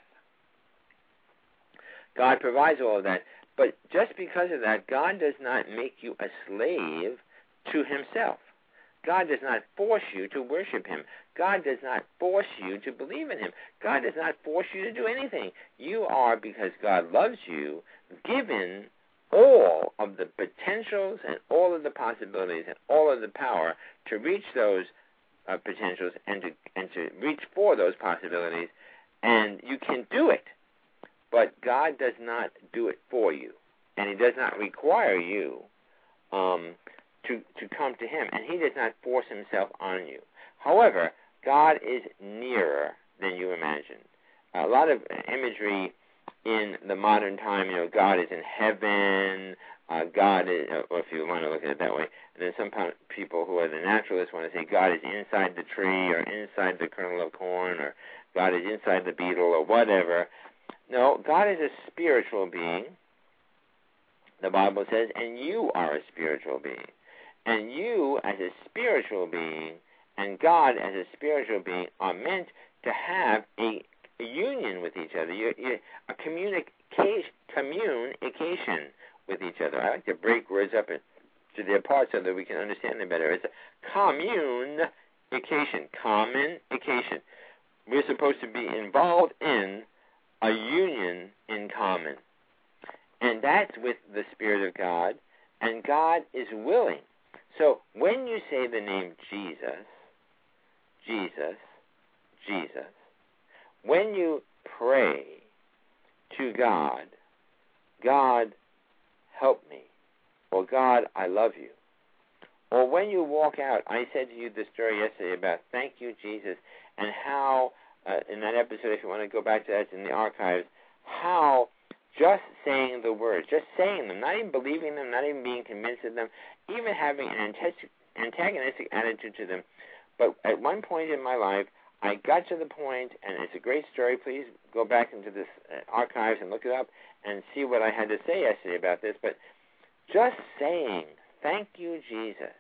God provides all of that, but just because of that, God does not make you a slave to himself. God does not force you to worship him. God does not force you to believe in him. God does not force you to do anything. You are, because God loves you, given all of the potentials and all of the possibilities and all of the power to reach those uh, potentials and to and to reach for those possibilities, and you can do it. But God does not do it for you, and he does not require you um, to to come to him, and he does not force himself on you. However, God is nearer than you imagine. A lot of imagery in the modern time, you know, God is in heaven, uh, God is, or if you want to look at it that way, and then some people who are the naturalists want to say God is inside the tree or inside the kernel of corn or God is inside the beetle or whatever. No, God is a spiritual being, the Bible says, and you are a spiritual being. And you, as a spiritual being, and God, as a spiritual being, are meant to have a, a union with each other, you, you, a communication, communication with each other. I like to break words up into their parts so that we can understand them better. It's a communication, communication. We're supposed to be involved in a union in common. And that's with the Spirit of God, and God is willing. So when you say the name Jesus, Jesus, Jesus, when you pray to God, God, help me, or God, I love you, or when you walk out, I said to you the story yesterday about thank you, Jesus, and how, uh, in that episode, if you want to go back to that, it's in the archives, how just saying the words, just saying them, not even believing them, not even being convinced of them, even having an antagonistic attitude to them. But at one point in my life, I got to the point, and it's a great story. Please go back into this uh, archives and look it up and see what I had to say yesterday about this. But just saying, thank you, Jesus,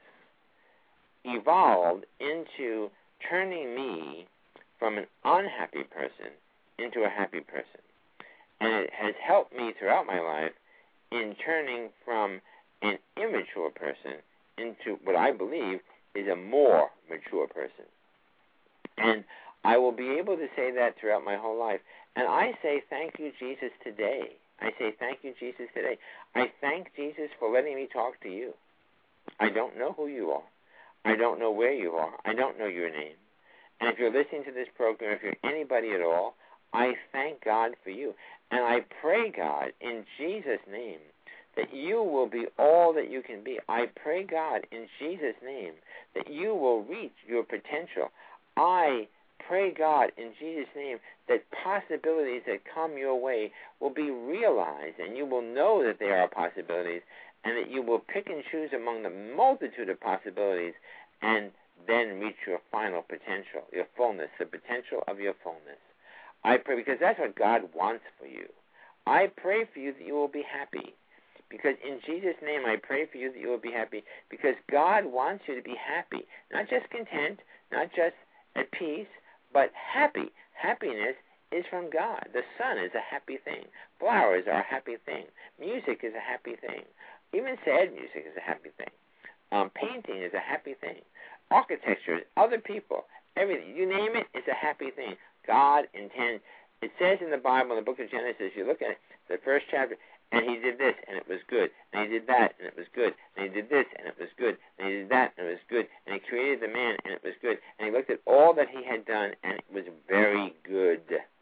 evolved into turning me from an unhappy person into a happy person. And it has helped me throughout my life in turning from an immature person into what I believe is a more mature person. And I will be able to say that throughout my whole life. And I say thank you, Jesus, today. I say thank you, Jesus, today. I thank Jesus for letting me talk to you. I don't know who you are. I don't know where you are. I don't know your name. And if you're listening to this program, if you're anybody at all, I thank God for you. And I pray, God, in Jesus' name, that you will be all that you can be. I pray, God, in Jesus' name, that you will reach your potential. I pray, God, in Jesus' name, that possibilities that come your way will be realized, and you will know that they are possibilities, and that you will pick and choose among the multitude of possibilities, and then reach your final potential, your fullness, the potential of your fullness. I pray, because that's what God wants for you. I pray for you that you will be happy, because in Jesus' name I pray for you that you will be happy, because God wants you to be happy, not just content, not just at peace, but happy. Happiness is from God. The sun is a happy thing. Flowers are a happy thing. Music is a happy thing. Even sad music is a happy thing. Um, painting is a happy thing. Architecture, other people, everything, you name it, it's a happy thing. God intends. It says in the Bible, in the book of Genesis, you look at it, the first chapter, and he did this, and it was good. And he did that, and it was good. And he did this, and it was good. And he did that, and it was good. And he created the man, and it was good. And he looked at all that he had done, and it was very good.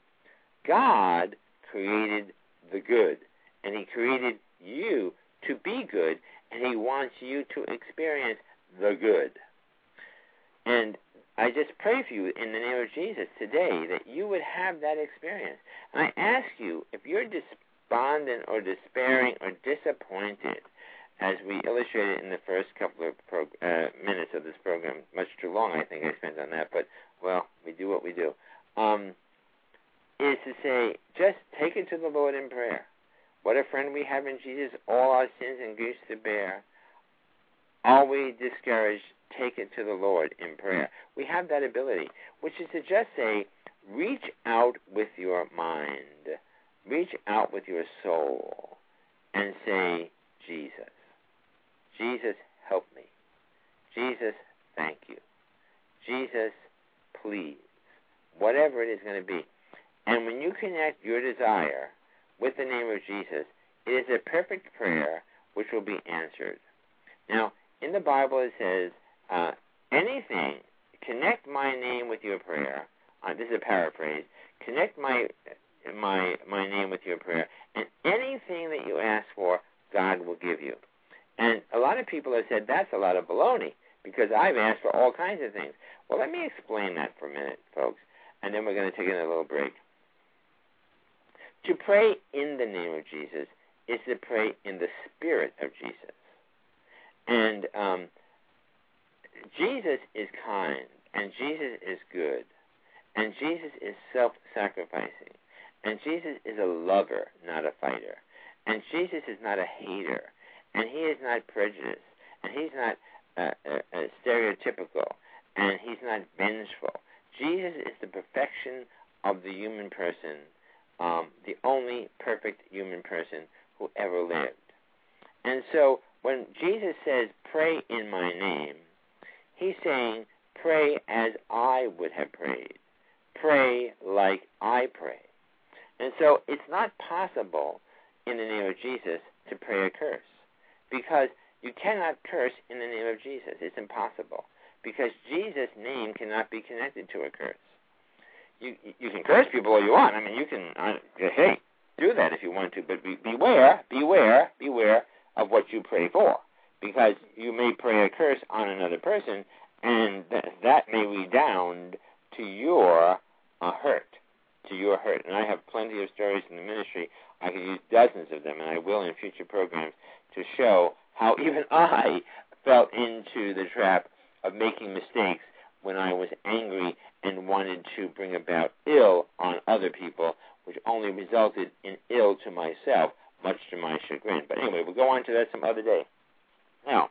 God created the good, and he created you to be good, and he wants you to experience the good. And I just pray for you in the name of Jesus today that you would have that experience. And I ask you, if you're despondent or despairing or disappointed, as we illustrated in the first couple of pro- uh, minutes of this program, much too long I think I spent on that, but, well, we do what we do, um, is to say, just take it to the Lord in prayer. What a friend we have in Jesus, all our sins and griefs to bear. Are we discouraged? Take it to the Lord in prayer. We have that ability, which is to just say, reach out with your mind, reach out with your soul, and say, Jesus, Jesus, help me. Jesus, thank you. Jesus, please. Whatever it is going to be. And when you connect your desire with the name of Jesus, it is a perfect prayer which will be answered. Now, in the Bible it says, uh, anything, connect my name with your prayer. Uh, this is a paraphrase. Connect my my my name with your prayer, and anything that you ask for, God will give you. And a lot of people have said, that's a lot of baloney, because I've asked for all kinds of things. Well, let me explain that for a minute, folks, and then we're going to take a little break. To pray in the name of Jesus is to pray in the Spirit of Jesus. And um, Jesus is kind, and Jesus is good, and Jesus is self-sacrificing, and Jesus is a lover, not a fighter, and Jesus is not a hater, and he is not prejudiced, and he's not uh, uh, uh, stereotypical, and he's not vengeful. Jesus is the perfection of the human person, um, the only perfect human person who ever lived. And so when Jesus says, pray in my name, he's saying, pray as I would have prayed. Pray like I pray. And so it's not possible in the name of Jesus to pray a curse, because you cannot curse in the name of Jesus. It's impossible, because Jesus' name cannot be connected to a curse. You you can curse people all you want. I mean, you can, uh, hey, do that if you want to, but be, beware, beware, beware of what you pray for, because you may pray a curse on another person, and th- that may redound to your uh, hurt, to your hurt. And I have plenty of stories in the ministry. I could use dozens of them, and I will in future programs, to show how even I fell into the trap of making mistakes when I was angry and wanted to bring about ill on other people, which only resulted in ill to myself, much to my chagrin. But anyway, we'll go on to that some other day. Now,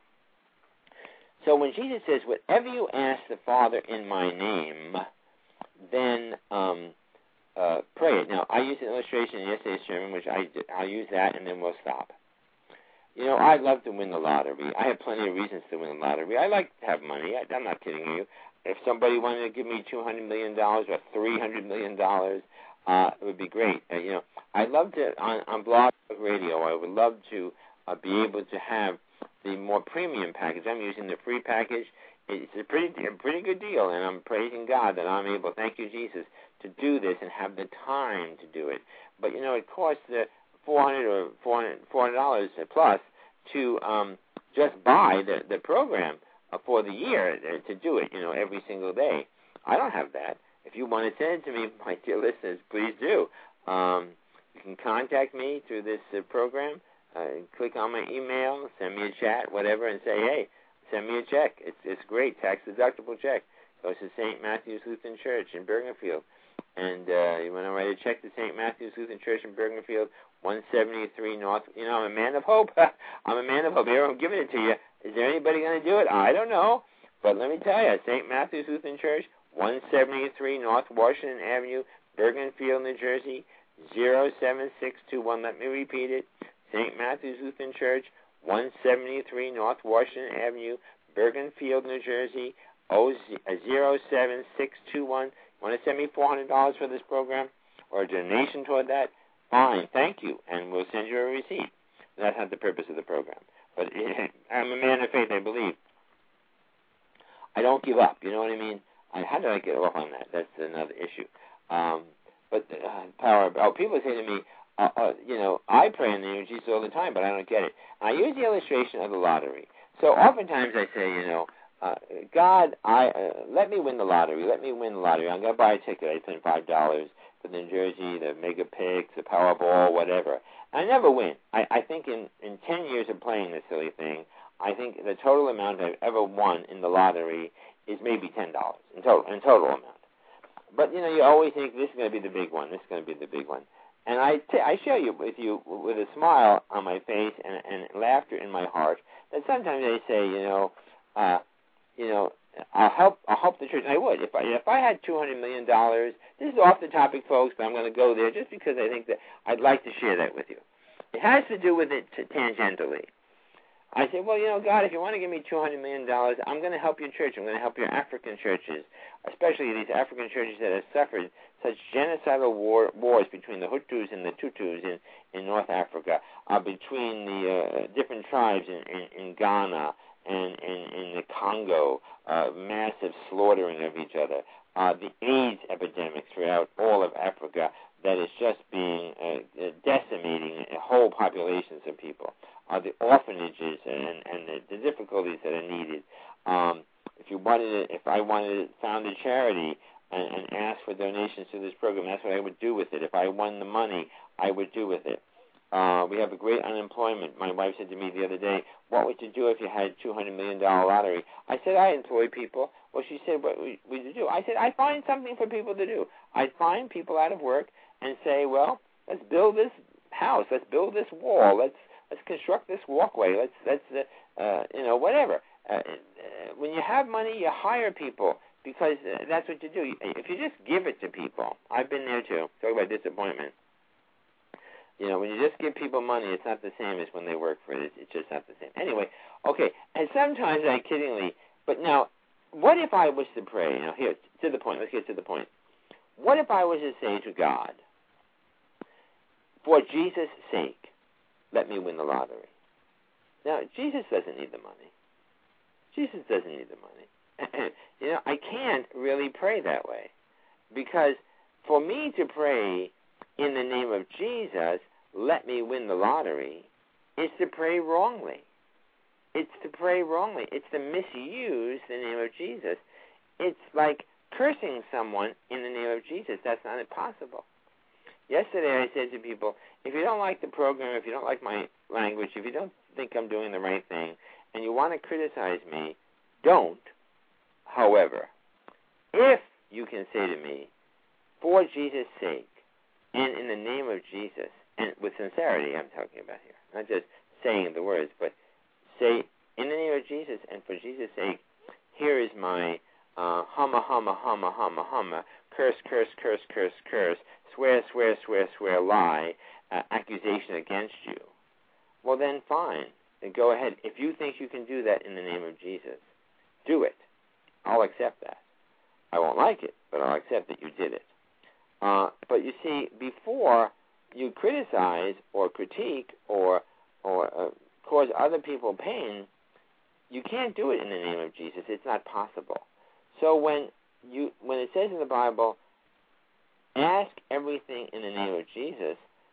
so when Jesus says, whatever you ask the Father in my name, then um, uh, pray it. Now, I used an illustration in yesterday's sermon, which I, I'll use that, and then we'll stop. You know, I'd love to win the lottery. I have plenty of reasons to win the lottery. I like to have money. I, I'm not kidding you. If somebody wanted to give me two hundred million dollars or three hundred million dollars, uh, it would be great. Uh, you know, I'd love to, on, on Blog Radio, I would love to uh, be able to have the more premium package. I'm using the free package. It's a pretty, a pretty good deal, and I'm praising God that I'm able, thank you, Jesus, to do this and have the time to do it. But, you know, it costs the four hundred or four hundred dollars plus to um, just buy the, the program for the year to do it, you know, every single day. I don't have that. If you want to send it to me, my dear listeners, please do. Um, you can contact me through this uh, program. Uh, click on my email, send me a chat, whatever, and say, hey, send me a check. It's it's great, tax-deductible check. Goes to Saint Matthew's Lutheran Church in Bergenfield. And uh, you want to write a check to Saint Matthew's Lutheran Church in Bergenfield, one seventy-three North. You know, I'm a man of hope. I'm a man of hope. Here, I'm giving it to you. Is there anybody going to do it? I don't know. But let me tell you, Saint Matthew's Lutheran Church, one seventy-three North Washington Avenue, Bergenfield, New Jersey, zero seven six two one. Let me repeat it. Saint Matthew's Lutheran Church, one seventy-three North Washington Avenue, Bergenfield, New Jersey, zero seven six two one. Want to send me four hundred dollars for this program or a donation toward that? Fine, thank you, and we'll send you a receipt. That's not the purpose of the program. But I'm a man of faith, I believe. I don't give up, you know what I mean? I, how did I get off on that? That's another issue. Um, but uh, power, oh, people say to me, uh, uh, you know, I pray in the name of Jesus all the time, but I don't get it. I use the illustration of the lottery. So oftentimes I say, you know, uh, God, I uh, let me win the lottery. Let me win the lottery. I'm going to buy a ticket. I spend five dollars for the New Jersey, the Mega Picks, the Powerball, whatever. I never win. I, I think in, in ten years of playing this silly thing, I think the total amount I've ever won in the lottery is maybe ten dollars in total, in total amount. But, you know, you always think this is going to be the big one. This is going to be the big one. And I, t- I share you with you with a smile on my face and, and laughter in my heart that sometimes I say, you know, uh, you know, I'll help. I'll help the church. And I would if I if I had two hundred million dollars. This is off the topic, folks, but I'm going to go there just because I think that I'd like to share that with you. It has to do with it t- tangentially. I said, well, you know, God, if you want to give me two hundred million dollars, I'm going to help your church. I'm going to help your African churches, especially these African churches that have suffered such genocidal war, wars between the Hutus and the Tutus in, in North Africa, uh, between the uh, different tribes in, in, in Ghana and in, in the Congo, uh, massive slaughtering of each other, uh, the AIDS epidemic throughout all of Africa that is just being uh, decimating whole populations of people. Uh, the orphanages and, and the, the difficulties that are needed. Um, if you wanted, to, if I wanted to found a charity and, and ask for donations to this program, that's what I would do with it. If I won the money, I would do with it. Uh, we have a great unemployment. My wife said to me the other day, "What would you do if you had a two hundred million dollars lottery?" I said, "I employ people." Well, she said, "What would you do?" I said, "I find something for people to do. I'd find people out of work and say, well, let's build this house. Let's build this wall. Let's Let's construct this walkway. Let's, let's, uh, uh, you know, whatever. Uh, uh, when you have money, you hire people because uh, that's what you do. If you just give it to people, I've been there too. Talk about disappointment. You know, when you just give people money, it's not the same as when they work for it. It's, it's just not the same. Anyway, okay. And sometimes I kiddingly, but now, what if I was to pray? You know, here to the point. Let's get to the point. What if I was to say to God, for Jesus' sake, let me win the lottery. Now, Jesus doesn't need the money. Jesus doesn't need the money. You know, I can't really pray that way because for me to pray in the name of Jesus, let me win the lottery, is to pray wrongly. It's to pray wrongly. It's to misuse the name of Jesus. It's like cursing someone in the name of Jesus. That's not possible. Yesterday I said to people, if you don't like the program, if you don't like my language, if you don't think I'm doing the right thing, and you want to criticize me, don't. However, if you can say to me, for Jesus' sake, and in the name of Jesus, and with sincerity I'm talking about here, not just saying the words, but say, in the name of Jesus, and for Jesus' sake, here is my uh, humma, humma, humma, humma, humma, curse, curse, curse, curse, curse, swear, swear, swear, swear, lie, uh, accusation against you, well then fine. Then go ahead. If you think you can do that in the name of Jesus, do it. I'll accept that. I won't like it, but I'll accept that you did it. Uh, but you see, before you criticize or critique or or uh, cause other people pain, you can't do it in the name of Jesus. It's not possible. So when you when it says in the Bible, ask everything in the name of Jesus,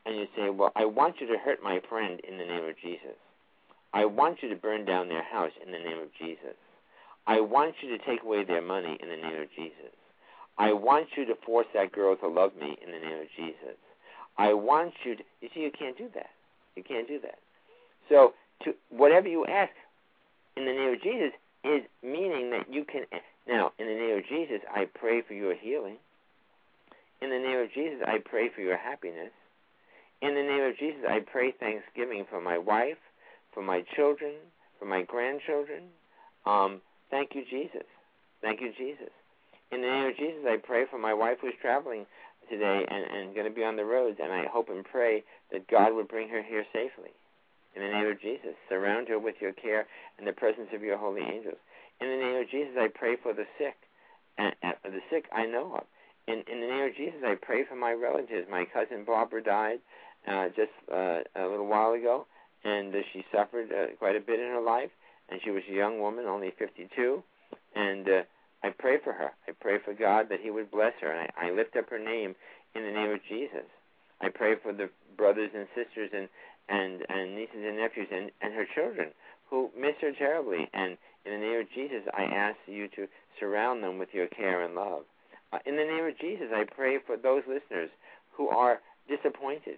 and you say, well, I want you to hurt my friend in the name of Jesus. I want you to burn down their house in the name of Jesus. I want you to take away their money in the name of Jesus. I want you to force that girl to love me in the name of Jesus. I want you to, you see, you can't do that. You can't do that. So to whatever you ask in the name of Jesus is meaning that you can, now, in the name of Jesus, I pray for your healing. In the name of Jesus, I pray for your happiness. In the name of Jesus, I pray thanksgiving for my wife, for my children, for my grandchildren. Um, thank you, Jesus. Thank you, Jesus. In the name of Jesus, I pray for my wife who's traveling today and, and going to be on the roads, and I hope and pray that God would bring her here safely. In the name of Jesus, surround her with your care and the presence of your holy angels. In the name of Jesus, I pray for the sick, and, and the sick I know of. In, in the name of Jesus, I pray for my relatives. My cousin Barbara died uh, just uh, a little while ago, and uh, she suffered uh, quite a bit in her life, and she was a young woman, only fifty-two, and uh, I pray for her. I pray for God that he would bless her, and I, I lift up her name in the name of Jesus. I pray for the brothers and sisters and, and, and nieces and nephews and, and her children who miss her terribly, and in the name of Jesus, I ask you to surround them with your care and love. Uh, in the name of Jesus, I pray for those listeners who are disappointed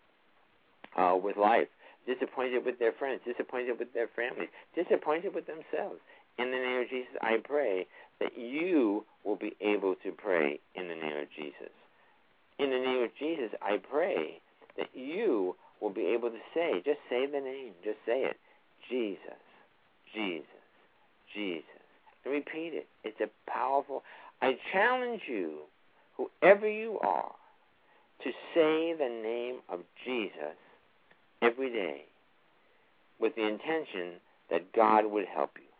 uh, with life, disappointed with their friends, disappointed with their families, disappointed with themselves. In the name of Jesus, I pray that you will be able to pray in the name of Jesus. In the name of Jesus, I pray that you will be able to say, just say the name, just say it, Jesus, Jesus, Jesus. And repeat it. It's a powerful, I challenge you, whoever you are, to say the name of Jesus every day with the intention that God would help you.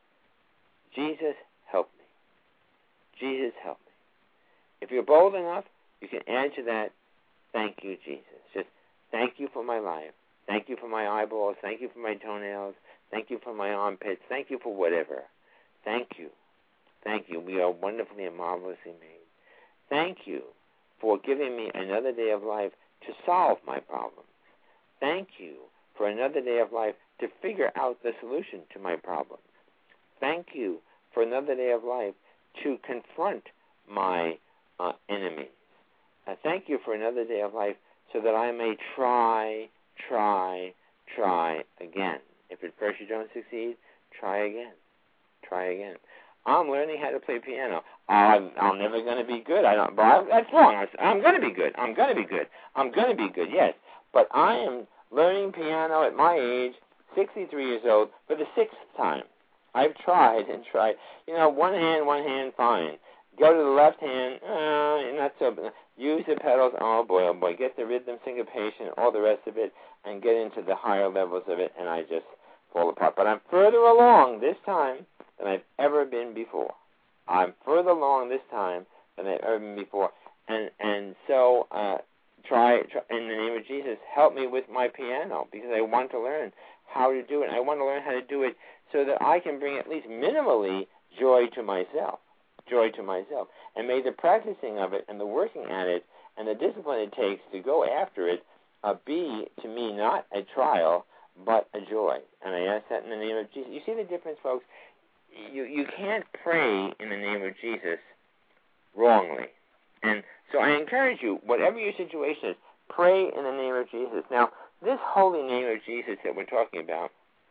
Jesus, help me. Jesus, help me. If you're bold enough, you can add to that, thank you, Jesus. Just thank you for my life. Thank you for my eyeballs. Thank you for my toenails. Thank you for my armpits. Thank you for whatever. Thank you. Thank you. We are wonderfully and marvelously made. Thank you for giving me another day of life to solve my problems. Thank you for another day of life to figure out the solution to my problems. Thank you for another day of life to confront my uh, enemies. Uh, thank you for another day of life so that I may try, try, try again. If at first you don't succeed, try again. Try again. I'm learning how to play piano. I'm, I'm never going to be good. I don't. But I, that's wrong. I'm going to be good. I'm going to be good. I'm going to be good. Yes, but I am learning piano at my age, sixty-three years old, for the sixth time. I've tried and tried. You know, one hand, one hand, fine. Go to the left hand, uh, not so. Use the pedals. Oh boy, oh boy. Get the rhythm, syncopation, all the rest of it, and get into the higher levels of it, and I just fall apart. But I'm further along this time than I've ever been before. I'm further along this time than I've ever been before. And and so uh, try, try, in the name of Jesus, help me with my piano, because I want to learn how to do it. I want to learn how to do it so that I can bring at least minimally joy to myself, joy to myself. And may the practicing of it and the working at it and the discipline it takes to go after it uh, be, to me, not a trial, but a joy. And I ask that in the name of Jesus. You see the difference, folks? You you can't pray in the name of Jesus wrongly. And so I encourage you, whatever your situation is, pray in the name of Jesus. Now, this holy name of Jesus that we're talking about,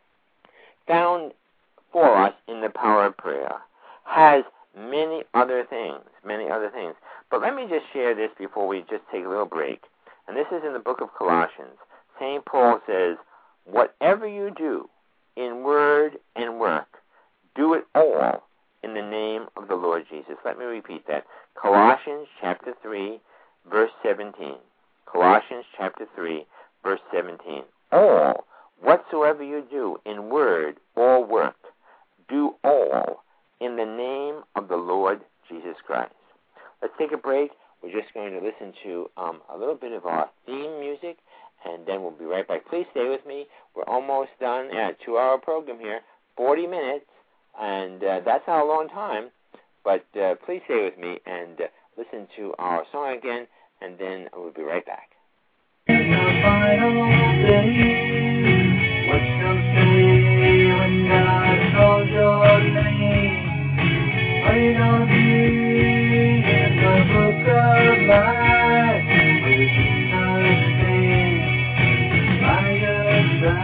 found for us in the power of prayer, has many other things, many other things. But let me just share this before we just take a little break. And this is in the book of Colossians. Saint Paul says, whatever you do in word and work, do it all in the name of the Lord Jesus. Let me repeat that. Colossians chapter three, verse seventeen. Colossians chapter three, verse seventeen. All, whatsoever you do in word or work, do all in the name of the Lord Jesus Christ. Let's take a break. We're just going to listen to um, a little bit of our theme music, and then we'll be right back. Please stay with me. We're almost done at a two-hour program here, forty minutes, and uh, that's not a long time, but uh, please stay with me and uh, listen to our song again, and then we'll be right back. In the final day, what shall say when God calls your name? Are you gonna be in the book of life with Jesus stands by your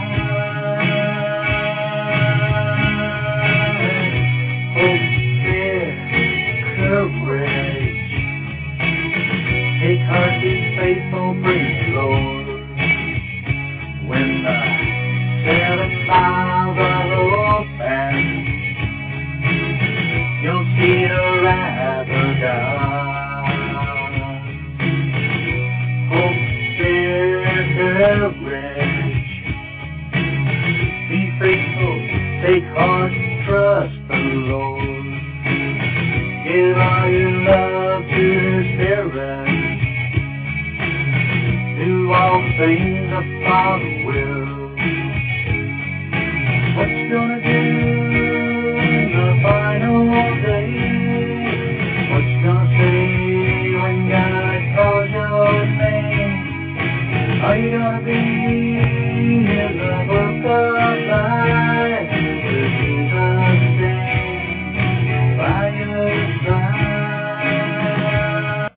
side? Hope, fear, courage. Take heart, be faithful, praise the Lord. When the seven miles are open, you'll see the wrath of God. Hope, fear, courage. Be faithful, take heart, trust the Lord. Give all your love to His Spirit. Do all the things the Father will. What you gonna do in the final day? What you gonna say when God calls your name? Are you gonna be in the book of life with Jesus stands by your side?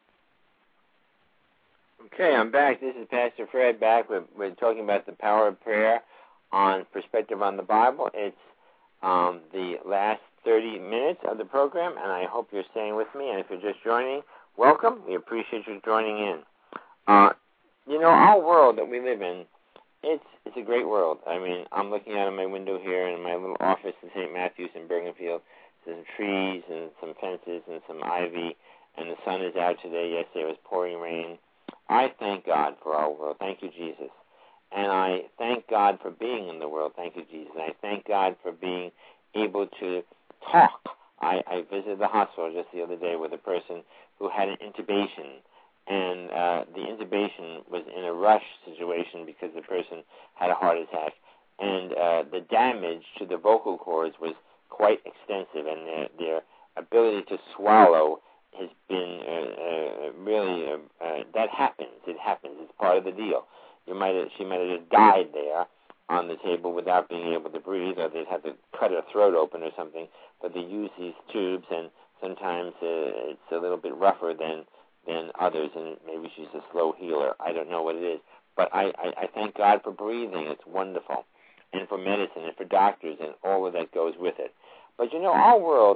Okay, I'm back. This is Pastor Fred back. We're, we're talking about the power of prayer on Perspective on the Bible. It's um, the last thirty minutes of the program, and I hope you're staying with me. And if you're just joining, welcome. We appreciate you joining in. Uh, you know, our world that we live in, it's it's a great world. I mean, I'm looking out of my window here in my little office in Saint Matthews in Bergenfield. There's some trees and some fences and some ivy, and the sun is out today. Yesterday it was pouring rain. I thank God for our world. Thank you, Jesus. And I thank God for being in the world. Thank you, Jesus. And I thank God for being able to talk. I, I visited the hospital just the other day with a person who had an intubation. And uh, the intubation was in a rush situation because the person had a heart attack. And uh, the damage to the vocal cords was quite extensive. And their, their ability to swallow has been uh, uh, really, uh, uh, that happens. It happens. It's part of the deal. You might have, she might have just died there on the table without being able to breathe, or they'd have to cut her throat open or something. But they use these tubes, and sometimes uh, it's a little bit rougher than than others, and maybe she's a slow healer. I don't know what it is. But I, I, I thank God for breathing. It's wonderful. And for medicine and for doctors and all of that goes with it. But, you know, our world,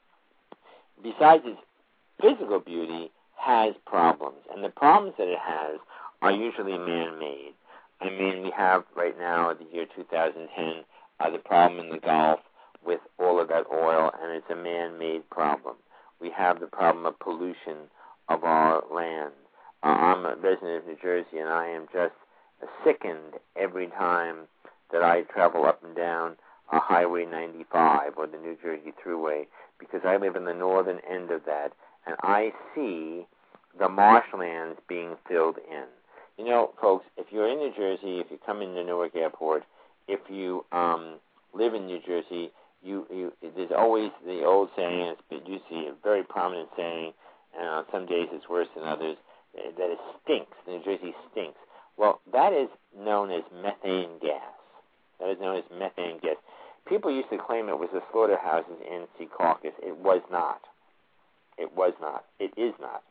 besides its physical beauty, has problems. And the problems that it has are usually man-made. I mean, we have right now, the year two thousand ten, uh, the problem in the Gulf with all of that oil, and it's a man-made problem. We have the problem of pollution of our land. Uh, I'm a resident of New Jersey, and I am just sickened every time that I travel up and down uh, Highway ninety-five or the New Jersey Thruway, because I live in the northern end of that, and I see the marshlands being filled in. You know, folks, if you're in New Jersey, if you come into Newark Airport, if you um, live in New Jersey, you, you there's always the old saying, it's, you see a very prominent saying, and on some days it's worse than others, that it stinks. New Jersey stinks. Well, that is known as methane gas. That is known as methane gas. People used to claim it was the slaughterhouses in Secaucus. It was not. It was not. It is not.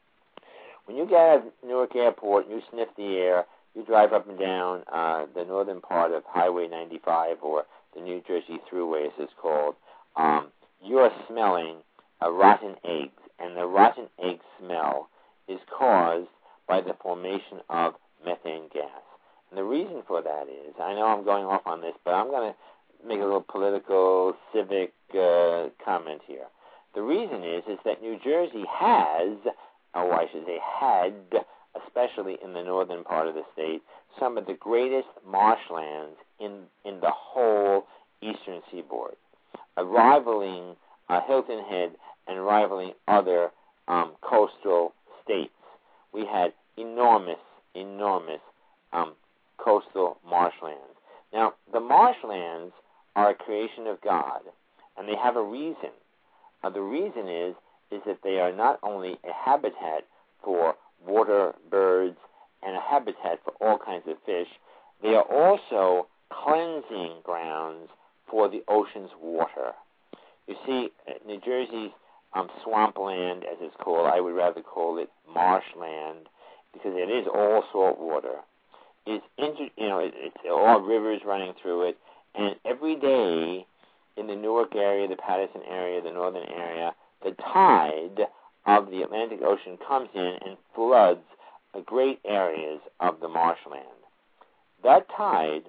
When you get out of Newark Airport, you sniff the air, you drive up and down uh, the northern part of Highway ninety-five, or the New Jersey Thruway as it's called, um, you are smelling uh, rotten eggs. And the rotten egg smell is caused by the formation of methane gas. And the reason for that is, I know I'm going off on this, but I'm going to make a little political, civic uh, comment here. The reason is, is that New Jersey has, or I should say had, especially in the northern part of the state, some of the greatest marshlands in, in the whole eastern seaboard, uh, rivaling uh, Hilton Head and rivaling other um, coastal states. We had enormous, enormous um, coastal marshlands. Now, the marshlands are a creation of God, and they have a reason. Uh, the reason is, is that they are not only a habitat for water birds and a habitat habitat for all kinds of fish. They are also cleansing grounds for the ocean's water. You see, New Jersey's um, swampland, as it's called, I would rather call it marshland, because it is all salt water. It's inter- you know, it, it's all rivers running through it, and every day in the Newark area, the Patterson area, the northern area, the tide of the Atlantic Ocean comes in and floods great areas of the marshland. That tide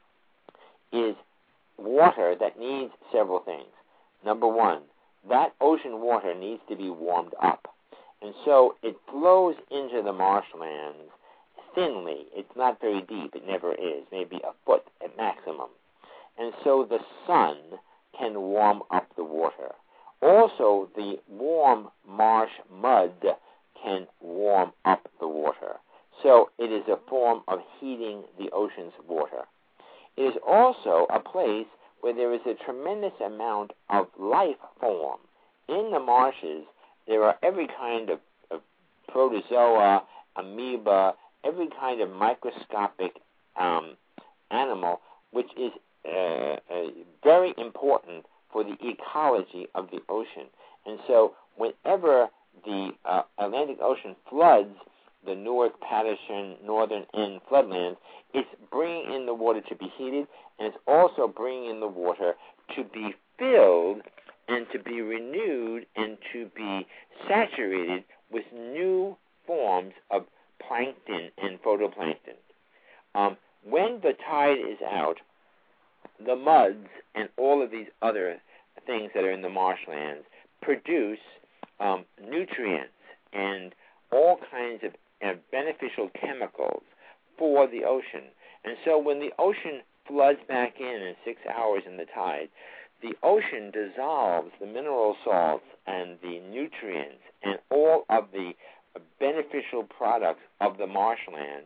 is water that needs several things. Number one, that ocean water needs to be warmed up. And so it flows into the marshlands thinly. It's not very deep. It never is. Maybe a foot at maximum. And so the sun can warm up the water. Also, the warm marsh mud can warm up the water. So it is a form of heating the ocean's water. It is also a place where there is a tremendous amount of life form. In the marshes, there are every kind of, of protozoa, amoeba, every kind of microscopic um, animal, which is uh, uh, very important for the ecology of the ocean. And so whenever the uh, Atlantic Ocean floods the Newark, Patterson, northern end floodlands, it's bringing in the water to be heated, and it's also bringing in the water to be filled and to be renewed and to be saturated with new forms of plankton and photoplankton. Um, when the tide is out, the muds and all of these other things that are in the marshlands produce um, nutrients and all kinds of uh, beneficial chemicals for the ocean. And so when the ocean floods back in in six hours in the tide, the ocean dissolves the mineral salts and the nutrients and all of the beneficial products of the marshland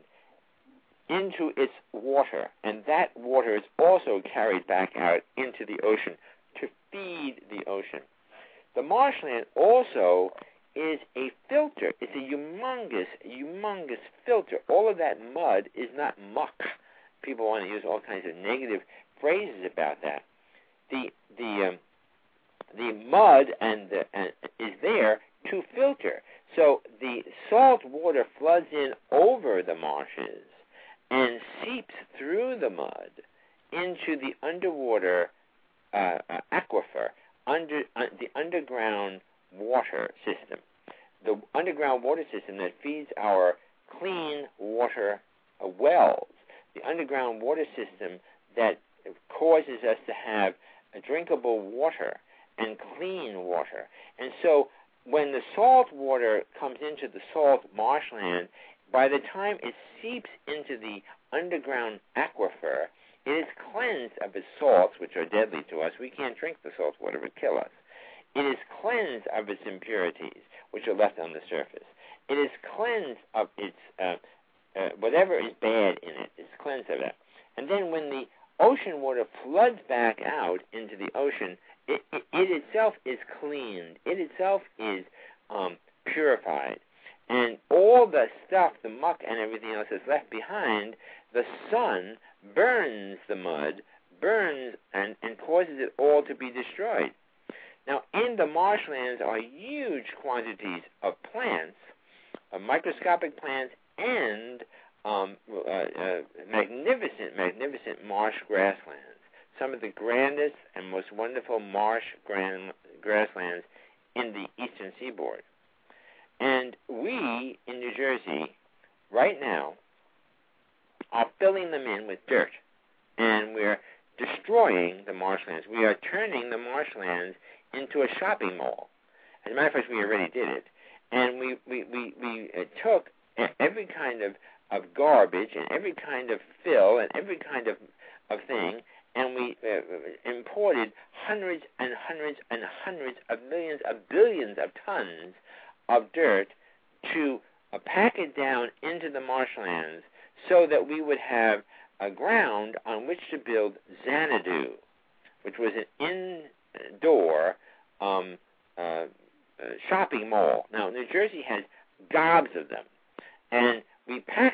into its water, and that water is also carried back out into the ocean to feed the ocean. The marshland also is a filter. It's a humongous, humongous filter. All of that mud is not muck. People want to use all kinds of negative phrases about that. The the um, the mud and the, uh, is there to filter. So the salt water floods in over the marshes and seeps through the mud into the underwater uh, uh, aquifer, under uh, the underground water system, the underground water system that feeds our clean water uh, wells, the underground water system that causes us to have uh, drinkable water and clean water. And so when the salt water comes into the salt marshland, by the time it seeps into the underground aquifer, it is cleansed of its salts, which are deadly to us. We can't drink the salt water, it would kill us. It is cleansed of its impurities, which are left on the surface. It is cleansed of its, uh, uh, whatever is bad in it, is cleansed of that. And then when the ocean water floods back out into the ocean, it, it, it itself is cleaned. It itself is um, purified. And all the stuff, the muck and everything else that's left behind, the sun burns the mud, burns and, and causes it all to be destroyed. Now, in the marshlands are huge quantities of plants, of microscopic plants, and um, uh, uh, magnificent, magnificent marsh grasslands. Some of the grandest and most wonderful marsh grand, grasslands in the eastern seaboard. And we, in New Jersey, right now, are filling them in with dirt. And we're destroying the marshlands. We are turning the marshlands into a shopping mall. As a matter of fact, we already did it. And we, we, we, we uh, took every kind of, of garbage and every kind of fill and every kind of, of thing, and we uh, imported hundreds and hundreds and hundreds of millions of billions of tons of dirt to uh, pack it down into the marshlands so that we would have a ground on which to build Xanadu, which was an indoor um, uh, uh, shopping mall. Now, New Jersey has gobs of them, and we packed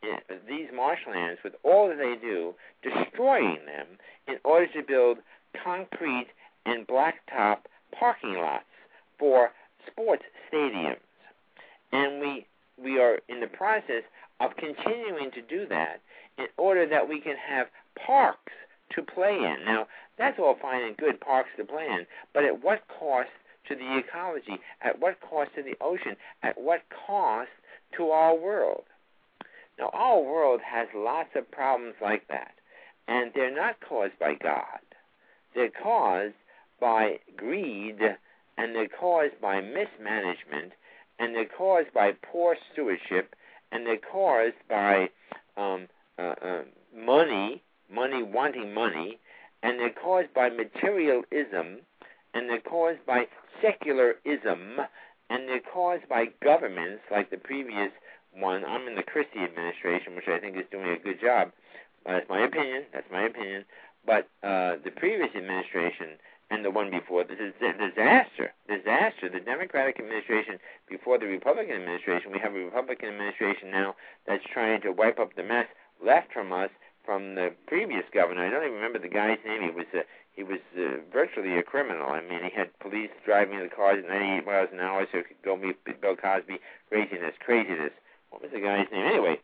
uh, these marshlands with all that they do, destroying them in order to build concrete and blacktop parking lots for sports stadiums. And we we are in the process of continuing to do that in order that we can have parks to play in. Now, that's all fine and good, parks to play in, but at what cost to the ecology? At what cost to the ocean? At what cost to our world? Now, our world has lots of problems like that, and they're not caused by God. They're caused by greed, and they're caused by mismanagement, and they're caused by poor stewardship, and they're caused by um, uh, uh, money, money wanting money, and they're caused by materialism, and they're caused by secularism, and they're caused by governments like the previous one. I'm in the Christie administration, which I think is doing a good job. Uh, that's my opinion. That's my opinion. But uh, the previous administration and the one before, this is a disaster. Disaster. The Democratic administration before the Republican administration. We have a Republican administration now that's trying to wipe up the mess left from us from the previous governor. I don't even remember the guy's name. He was a, he was uh, virtually a criminal. I mean, he had police driving the cars at ninety-eight miles an hour so it could go meet Bill Cosby. Craziness, craziness. What was the guy's name? Anyway,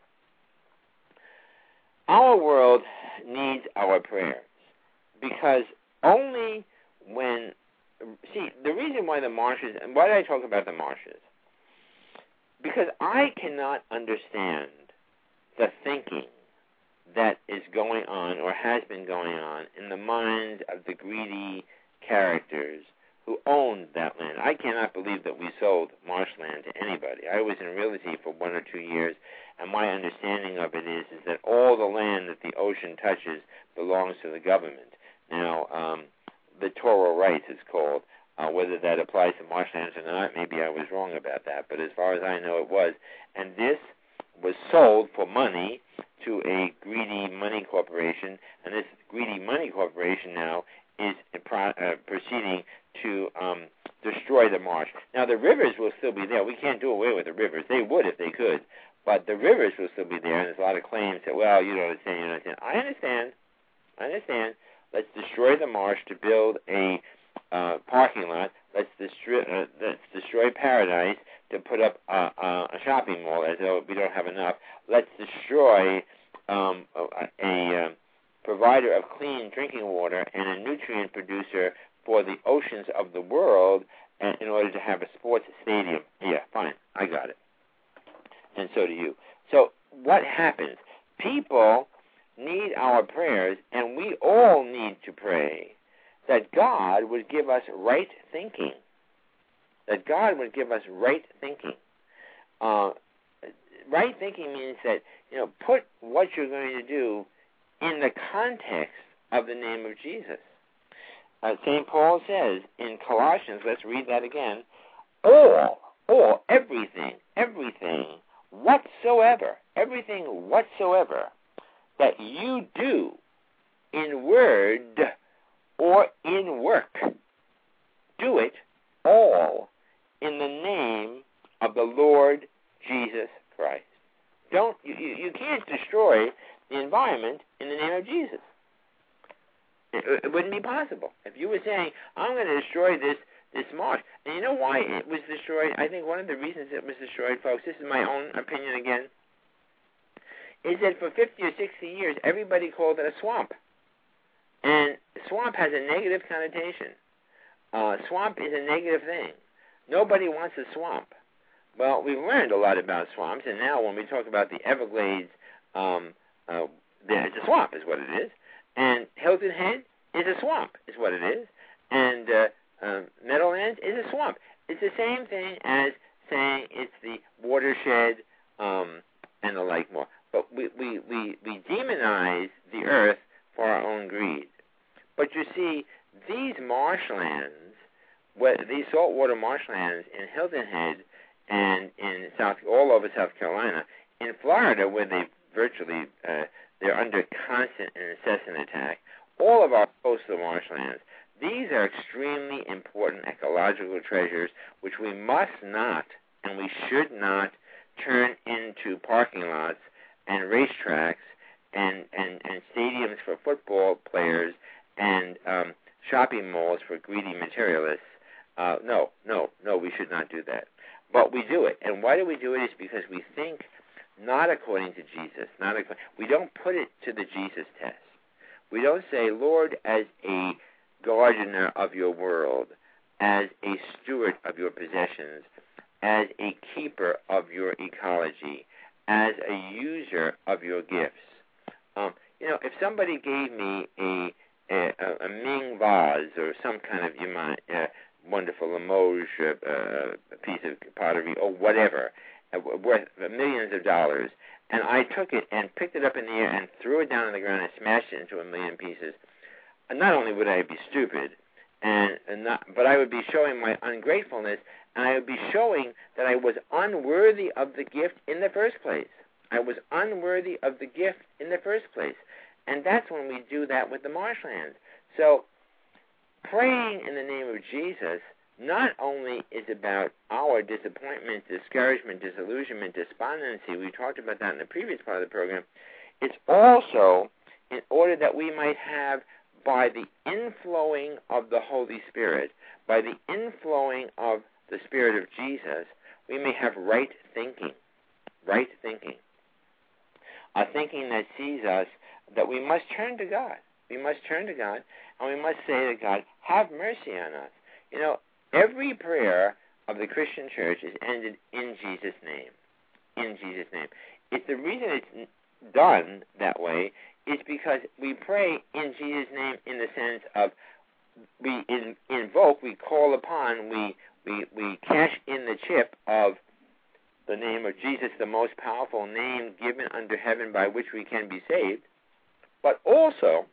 our world needs our prayers because only when, see, the reason why the marshes, and why did I talk about the marshes? Because I cannot understand the thinking that is going on or has been going on in the minds of the greedy characters who owned that land. I cannot believe that we sold marshland to anybody. I was in realty for one or two years, and my understanding of it is, is that all the land that the ocean touches belongs to the government. Now, um, littoral rights is called. Uh, whether that applies to marshlands or not, maybe I was wrong about that, but as far as I know, it was. And this was sold for money to a greedy money corporation, and this greedy money corporation now is pro- uh, proceeding to um, destroy the marsh. Now, the rivers will still be there. We can't do away with the rivers. They would if they could, but the rivers will still be there, and there's a lot of claims that, well, you don't understand, you don't understand. I understand. I understand. Let's destroy the marsh to build a uh, parking lot. Let's destroy, uh, let's destroy paradise to put up uh, uh, a shopping mall, as though we don't have enough. Let's destroy um, a, a uh, provider of clean drinking water and a nutrient producer for the oceans of the world uh, in order to have a sports stadium. Yeah, fine. I got it. And so do you. So what happens? People need our prayers, and we all need to pray that God would give us right thinking. That God would give us right thinking. Uh, right thinking means that, you know, put what you're going to do in the context of the name of Jesus. Uh, Saint Paul says in Colossians, let's read that again, all, all, everything, everything, whatsoever, everything whatsoever that you do in word or in work, do it all in the name of the Lord Jesus Christ. Don't you, you, you can't destroy the environment in the name of Jesus. It, it wouldn't be possible. If you were saying, I'm going to destroy this this marsh, and you know why it was destroyed? I think one of the reasons it was destroyed, folks, this is my own opinion again, is that for fifty or sixty years, everybody called it a swamp. And swamp has a negative connotation. Uh, swamp is a negative thing. Nobody wants a swamp. Well, we've learned a lot about swamps, and now when we talk about the Everglades, um, uh, it's a swamp is what it is. And Hilton Head is a swamp is what it is. And uh, uh, Meadowlands is a swamp. It's the same thing as saying it's the watershed um, and the like more. But we, we, we, we demonize the earth for our own greed. But you see, these marshlands, what, these saltwater marshlands in Hilton Head and in South, all over South Carolina, in Florida, where they virtually uh, they're under constant and incessant attack, all of our coastal marshlands, these are extremely important ecological treasures which we must not and we should not turn into parking lots and racetracks and, and, and stadiums for football players and um, shopping malls for greedy materialists. Uh, no, no, no, we should not do that. But we do it. And why do we do it is because we think not according to Jesus. Not ac- we don't put it to the Jesus test. We don't say, Lord, as a gardener of your world, as a steward of your possessions, as a keeper of your ecology, as a user of your gifts. Um, you know, if somebody gave me a a, a Ming vase or some kind of you might, uh, wonderful Limoges uh, piece of pottery or whatever, uh, worth millions of dollars, and I took it and picked it up in the air and threw it down on the ground and smashed it into a million pieces, not only would I be stupid, and, and not, but I would be showing my ungratefulness, and I would be showing that I was unworthy of the gift in the first place. I was unworthy of the gift in the first place. And that's when we do that with the marshlands. So praying in the name of Jesus not only is about our disappointment, discouragement, disillusionment, despondency, we talked about that in the previous part of the program, it's also in order that we might have, by the inflowing of the Holy Spirit, by the inflowing of the Spirit of Jesus, we may have right thinking, right thinking, a thinking that sees us, that we must turn to God. We must turn to God, and we must say to God, have mercy on us. You know, every prayer of the Christian church is ended in Jesus' name. In Jesus' name. It's the reason it's done that way is because we pray in Jesus' name in the sense of we in, invoke, we call upon, we, we, we cash in the chip of the name of Jesus, the most powerful name given under heaven by which we can be saved. But also,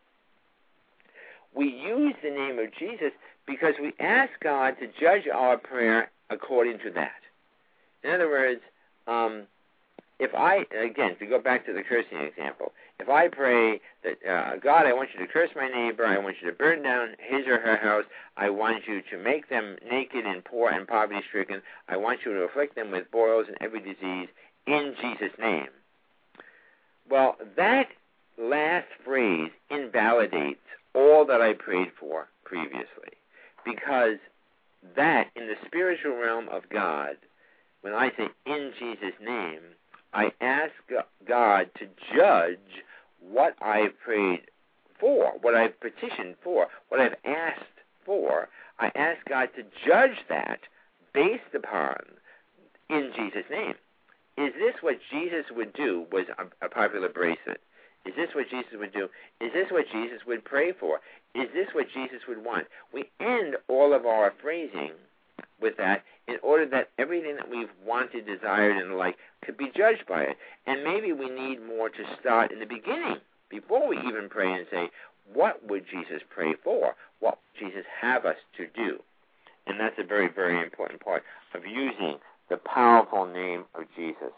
we use the name of Jesus because we ask God to judge our prayer according to that. In other words, um, if I, again, to go back to the cursing example, if I pray that, uh, God, I want you to curse my neighbor, I want you to burn down his or her house, I want you to make them naked and poor and poverty-stricken, I want you to afflict them with boils and every disease in Jesus' name. Well, that last phrase invalidates all that I prayed for previously, because that, in the spiritual realm of God, when I say in Jesus' name, I ask God to judge what I've prayed for, what I've petitioned for, what I've asked for. I ask God to judge that based upon in Jesus' name. Is this what Jesus would do, was a, a popular bracelet. Is this what Jesus would do? Is this what Jesus would pray for? Is this what Jesus would want? We end all of our phrasing with that in order that everything that we've wanted, desired, and the like could be judged by it. And maybe we need more to start in the beginning, before we even pray and say, what would Jesus pray for? What would Jesus have us to do? And that's a very, very important part of using the powerful name of Jesus.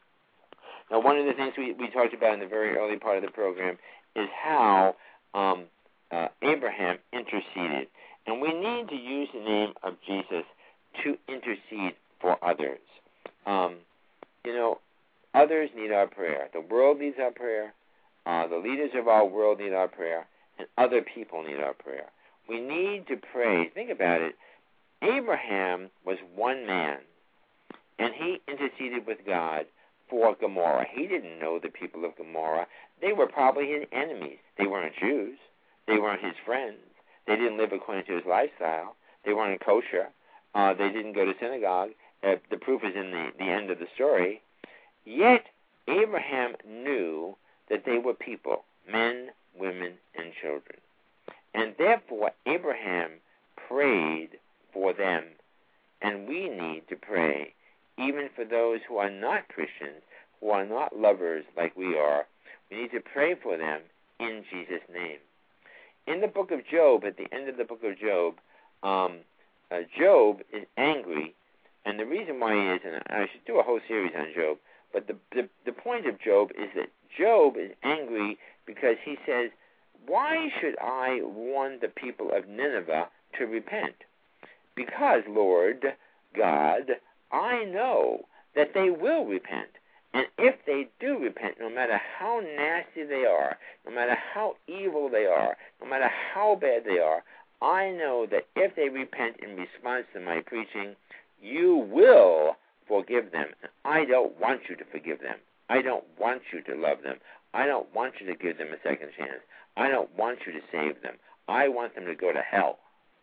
Now, one of the things we, we talked about in the very early part of the program is how um, uh, Abraham interceded. And we need to use the name of Jesus to intercede for others. Um, you know, others need our prayer. The world needs our prayer. Uh, the leaders of our world need our prayer. And other people need our prayer. We need to pray. Think about it. Abraham was one man, and he interceded with God for Gomorrah. He didn't know the people of Gomorrah. They were probably his enemies. They weren't Jews. They weren't his friends. They didn't live according to his lifestyle. They weren't kosher. Uh, they didn't go to synagogue. Uh, the proof is in the, the end of the story. Yet, Abraham knew that they were people, men, women, and children. And therefore, Abraham prayed for them. And we need to pray even for those who are not Christians, who are not lovers like we are. We need to pray for them in Jesus' name. In the book of Job, at the end of the book of Job, um, uh, Job is angry, and the reason why he is, and I should do a whole series on Job, but the, the, the point of Job is that Job is angry because he says, why should I warn the people of Nineveh to repent? Because, Lord God, I know that they will repent. And if they do repent, no matter how nasty they are, no matter how evil they are, no matter how bad they are, I know that if they repent in response to my preaching, you will forgive them. I don't want you to forgive them. I don't want you to love them. I don't want you to give them a second chance. I don't want you to save them. I want them to go to hell.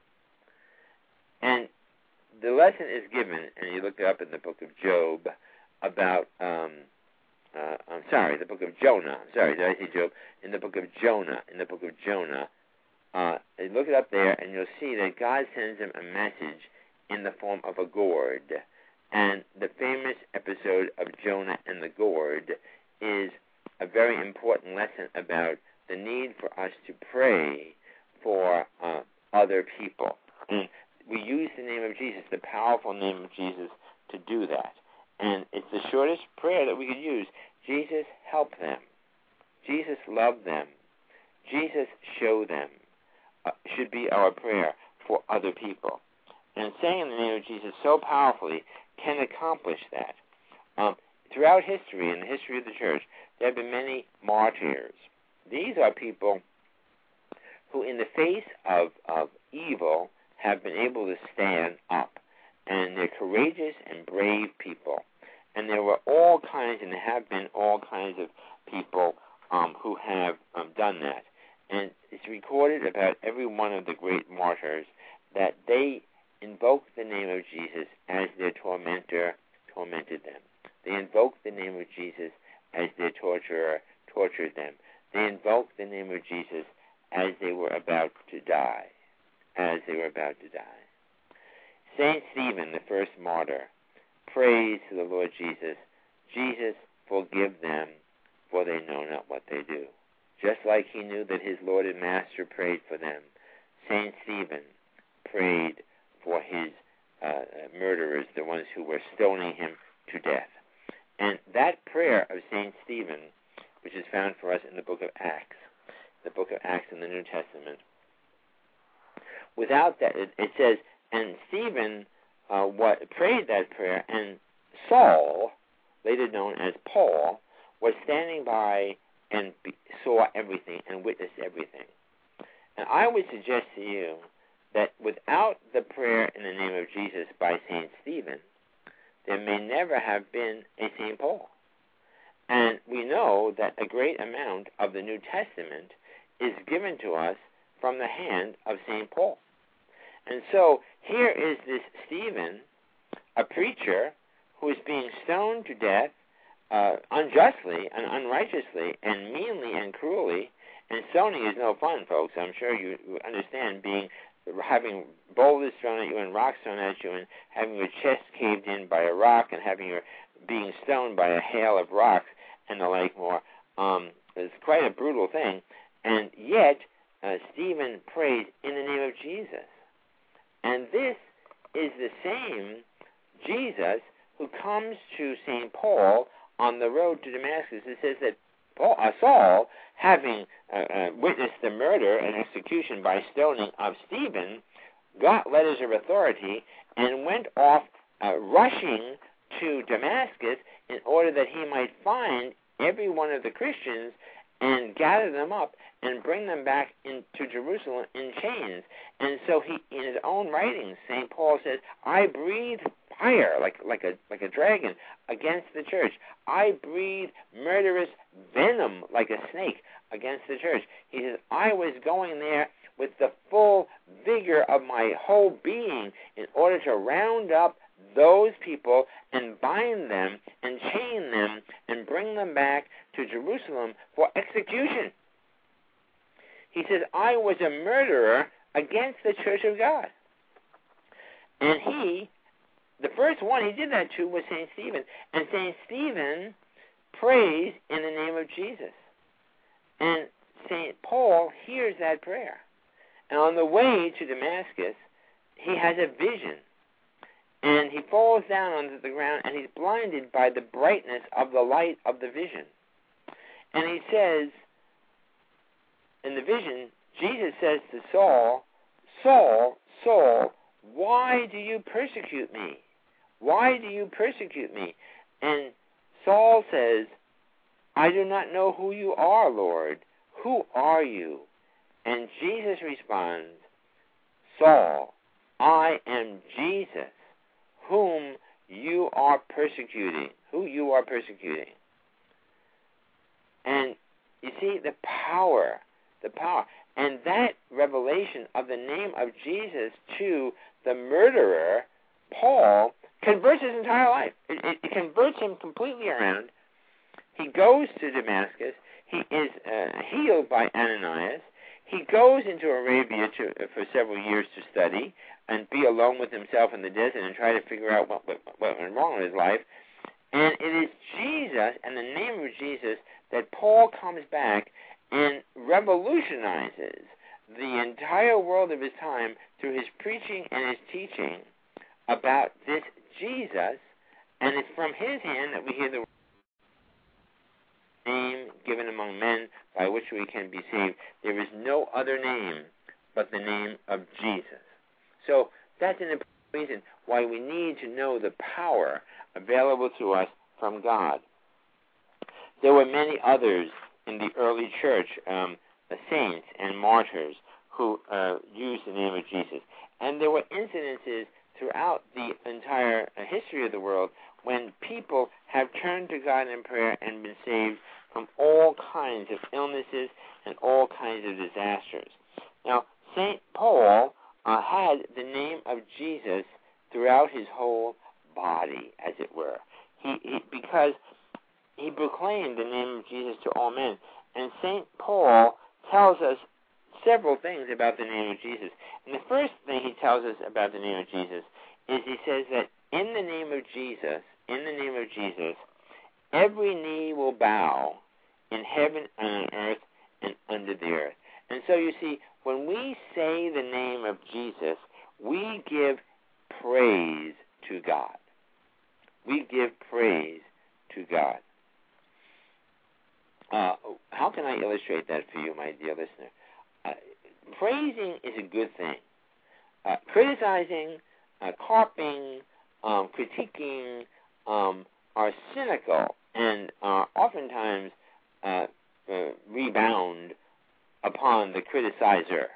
And the lesson is given, and you look it up in the book of Job, about, um, uh, I'm sorry, the book of Jonah. I'm sorry, did I say Job? In the book of Jonah, in the book of Jonah, uh, look it up there, and you'll see that God sends him a message in the form of a gourd. And the famous episode of Jonah and the gourd is a very important lesson about the need for us to pray for uh, other people. And we use the name of Jesus, the powerful name of Jesus, to do that. And it's the shortest prayer that we could use. Jesus, help them. Jesus, love them. Jesus, show them. Uh, should be our prayer for other people. And saying the name of Jesus so powerfully can accomplish that. Um, throughout history, in the history of the church, there have been many martyrs. These are people who, in the face of, of evil, have been able to stand up. And they're courageous and brave people. And there were all kinds, and there have been all kinds of people um, who have um, done that. And it's recorded about every one of the great martyrs that they invoked the name of Jesus as their tormentor tormented them. They invoked the name of Jesus as their torturer tortured them. They invoked the name of Jesus as they were about to die. As they were about to die. Saint Stephen, the first martyr, prays to the Lord Jesus, Jesus, forgive them, for they know not what they do. Just like he knew that his Lord and Master prayed for them, Saint Stephen prayed for his uh, murderers, the ones who were stoning him to death. And that prayer of Saint Stephen, which is found for us in the book of Acts, the book of Acts in the New Testament, without that, it, it says, and Stephen uh, what, prayed that prayer, and Saul, later known as Paul, was standing by and be, saw everything and witnessed everything. And I would suggest to you that without the prayer in the name of Jesus by Saint Stephen, there may never have been a Saint Paul. And we know that a great amount of the New Testament is given to us from the hand of Saint Paul. And so here is this Stephen, a preacher, who is being stoned to death uh, unjustly and unrighteously and meanly and cruelly. And stoning is no fun, folks. I'm sure you understand being having boulders thrown at you and rocks thrown at you and having your chest caved in by a rock and having your being stoned by a hail of rocks and the like more. Um, it's quite a brutal thing. And yet, uh, Stephen prays in the name of Jesus. And this is the same Jesus who comes to Saint Paul on the road to Damascus. It says that Paul, uh, Saul, having uh, uh, witnessed the murder and execution by stoning of Stephen, got letters of authority and went off uh, rushing to Damascus in order that he might find every one of the Christians and gather them up and bring them back into Jerusalem in chains. And so he, in his own writings, Saint Paul says, I breathe fire like like a like a dragon against the church. I breathe murderous venom like a snake against the church. He says, I was going there with the full vigor of my whole being in order to round up those people and bind them and chain them and bring them back to Jerusalem for execution. He says, I was a murderer against the church of God. And he, the first one he did that to was Saint Stephen. And Saint Stephen prays in the name of Jesus. And Saint Paul hears that prayer. And on the way to Damascus, he has a vision. And he falls down onto the ground, and he's blinded by the brightness of the light of the vision. And he says, in the vision, Jesus says to Saul, Saul, Saul, why do you persecute me? Why do you persecute me? And Saul says, I do not know who you are, Lord. Who are you? And Jesus responds, Saul, I am Jesus, whom you are persecuting, who you are persecuting. And you see the power, the power. And that revelation of the name of Jesus to the murderer, Paul, converts his entire life. It, it, it converts him completely around. He goes to Damascus. He is uh, healed by Ananias. He goes into Arabia to, uh, for several years to study and be alone with himself in the desert and try to figure out what, what, what went wrong with his life. And it is Jesus and the name of Jesus that Paul comes back and revolutionizes the entire world of his time through his preaching and his teaching about this Jesus. And it's from his hand that we hear the name given among men by which we can be saved. There is no other name but the name of Jesus. So that's an important reason why we need to know the power available to us from God. There were many others in the early church, um, the saints and martyrs, who uh, used the name of Jesus. And there were incidences throughout the entire uh, history of the world when people have turned to God in prayer and been saved from all kinds of illnesses and all kinds of disasters. Now, Saint Paul uh, had the name of Jesus throughout his whole body, as it were, he, he because he proclaimed the name of Jesus to all men. And Saint Paul tells us several things about the name of Jesus. And the first thing he tells us about the name of Jesus is he says that in the name of Jesus, in the name of Jesus, every knee will bow in heaven and on earth and under the earth. And so you see, when we say the name of Jesus, we give praise to God. We give praise to God. Uh, how can I illustrate that for you, my dear listener? Uh, praising is a good thing. Uh, criticizing, uh, carping, um, critiquing um, are cynical and are oftentimes uh, uh, rebound upon the criticizer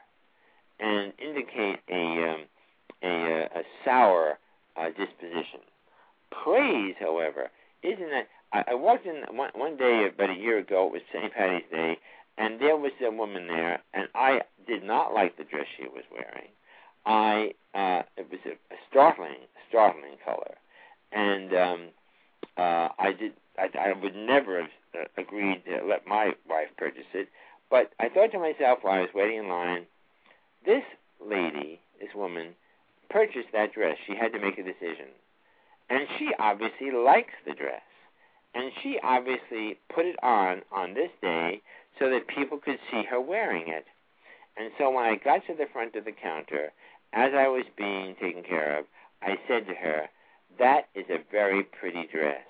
and indicate a, um, a, a sour uh, disposition. Praise, however, isn't that... I, I walked in one, one day about a year ago, it was Saint Patty's Day, and there was a woman there, and I did not like the dress she was wearing. I uh, it was a, a startling, startling color, and um, uh, I did. I, I would never have uh, agreed to let my wife purchase it, but I thought to myself while I was waiting in line, this lady, this woman, purchased that dress. She had to make a decision, and she obviously likes the dress, and she obviously put it on on this day so that people could see her wearing it. And so when I got to the front of the counter, as I was being taken care of, I said to her, that is a very pretty dress.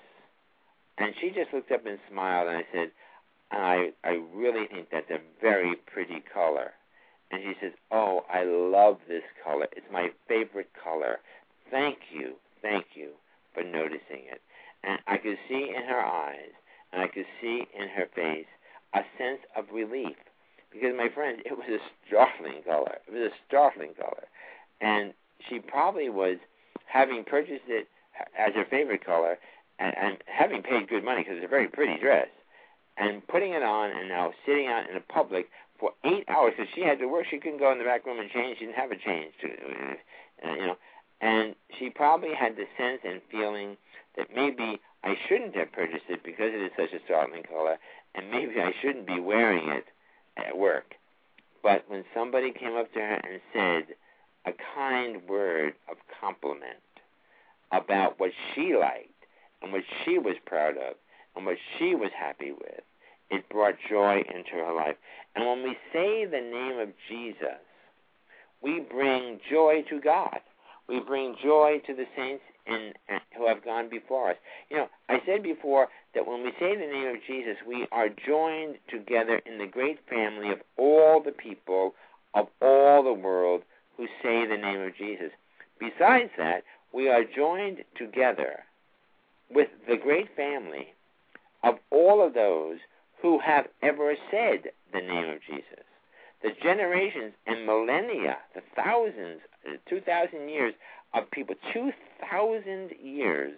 And she just looked up and smiled, and I said, I, I really think that's a very pretty color. And she says, oh, I love this color. It's my favorite color. Thank you, thank you for noticing it. And I could see in her eyes, and I could see in her face, a sense of relief. Because, my friend, it was a startling color. It was a startling color. And she probably was, having purchased it as her favorite color, and, and having paid good money, because it's a very pretty dress, and putting it on and now sitting out in the public for eight hours, because she had to work. She couldn't go in the back room and change. She didn't have a change, to, uh, you know. And she probably had the sense and feeling that maybe I shouldn't have purchased it because it is such a startling color, and maybe I shouldn't be wearing it at work. But when somebody came up to her and said a kind word of compliment about what she liked and what she was proud of and what she was happy with, it brought joy into her life. And when we say the name of Jesus, we bring joy to God. We bring joy to the saints in, uh, who have gone before us. You know, I said before that when we say the name of Jesus, we are joined together in the great family of all the people of all the world who say the name of Jesus. Besides that, we are joined together with the great family of all of those who have ever said the name of Jesus. The generations and millennia, the thousands, two thousand years of people, two thousand years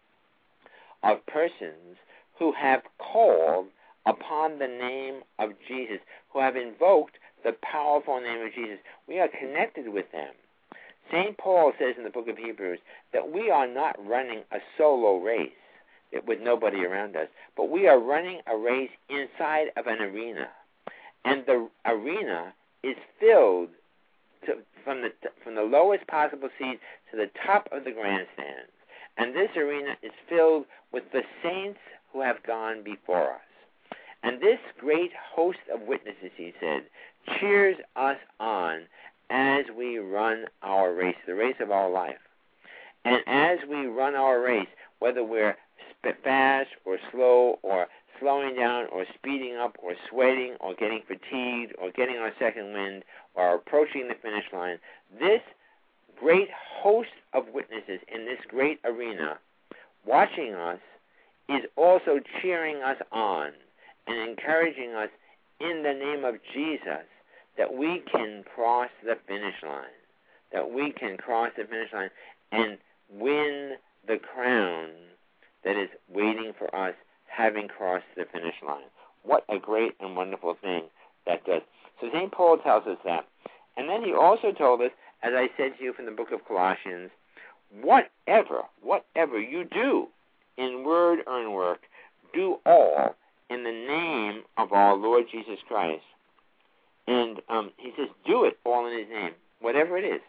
of persons who have called upon the name of Jesus, who have invoked the powerful name of Jesus. We are connected with them. Saint Paul says in the book of Hebrews that we are not running a solo race with nobody around us, but we are running a race inside of an arena. And the arena is filled to, from the from the lowest possible seat to the top of the grandstand. And this arena is filled with the saints who have gone before us. And this great host of witnesses, he said, cheers us on as we run our race, the race of our life. And as we run our race, whether we're fast or slow or slowing down or speeding up or sweating or getting fatigued or getting our second wind or approaching the finish line, this great host of witnesses in this great arena watching us is also cheering us on and encouraging us in the name of Jesus that we can cross the finish line, that we can cross the finish line and win the crown that is waiting for us, having crossed the finish line. What a great and wonderful thing that does. So Saint Paul tells us that. And then he also told us, as I said to you from the book of Colossians, whatever, whatever you do in word or in work, do all in the name of our Lord Jesus Christ. And um, he says, do it all in his name, whatever it is.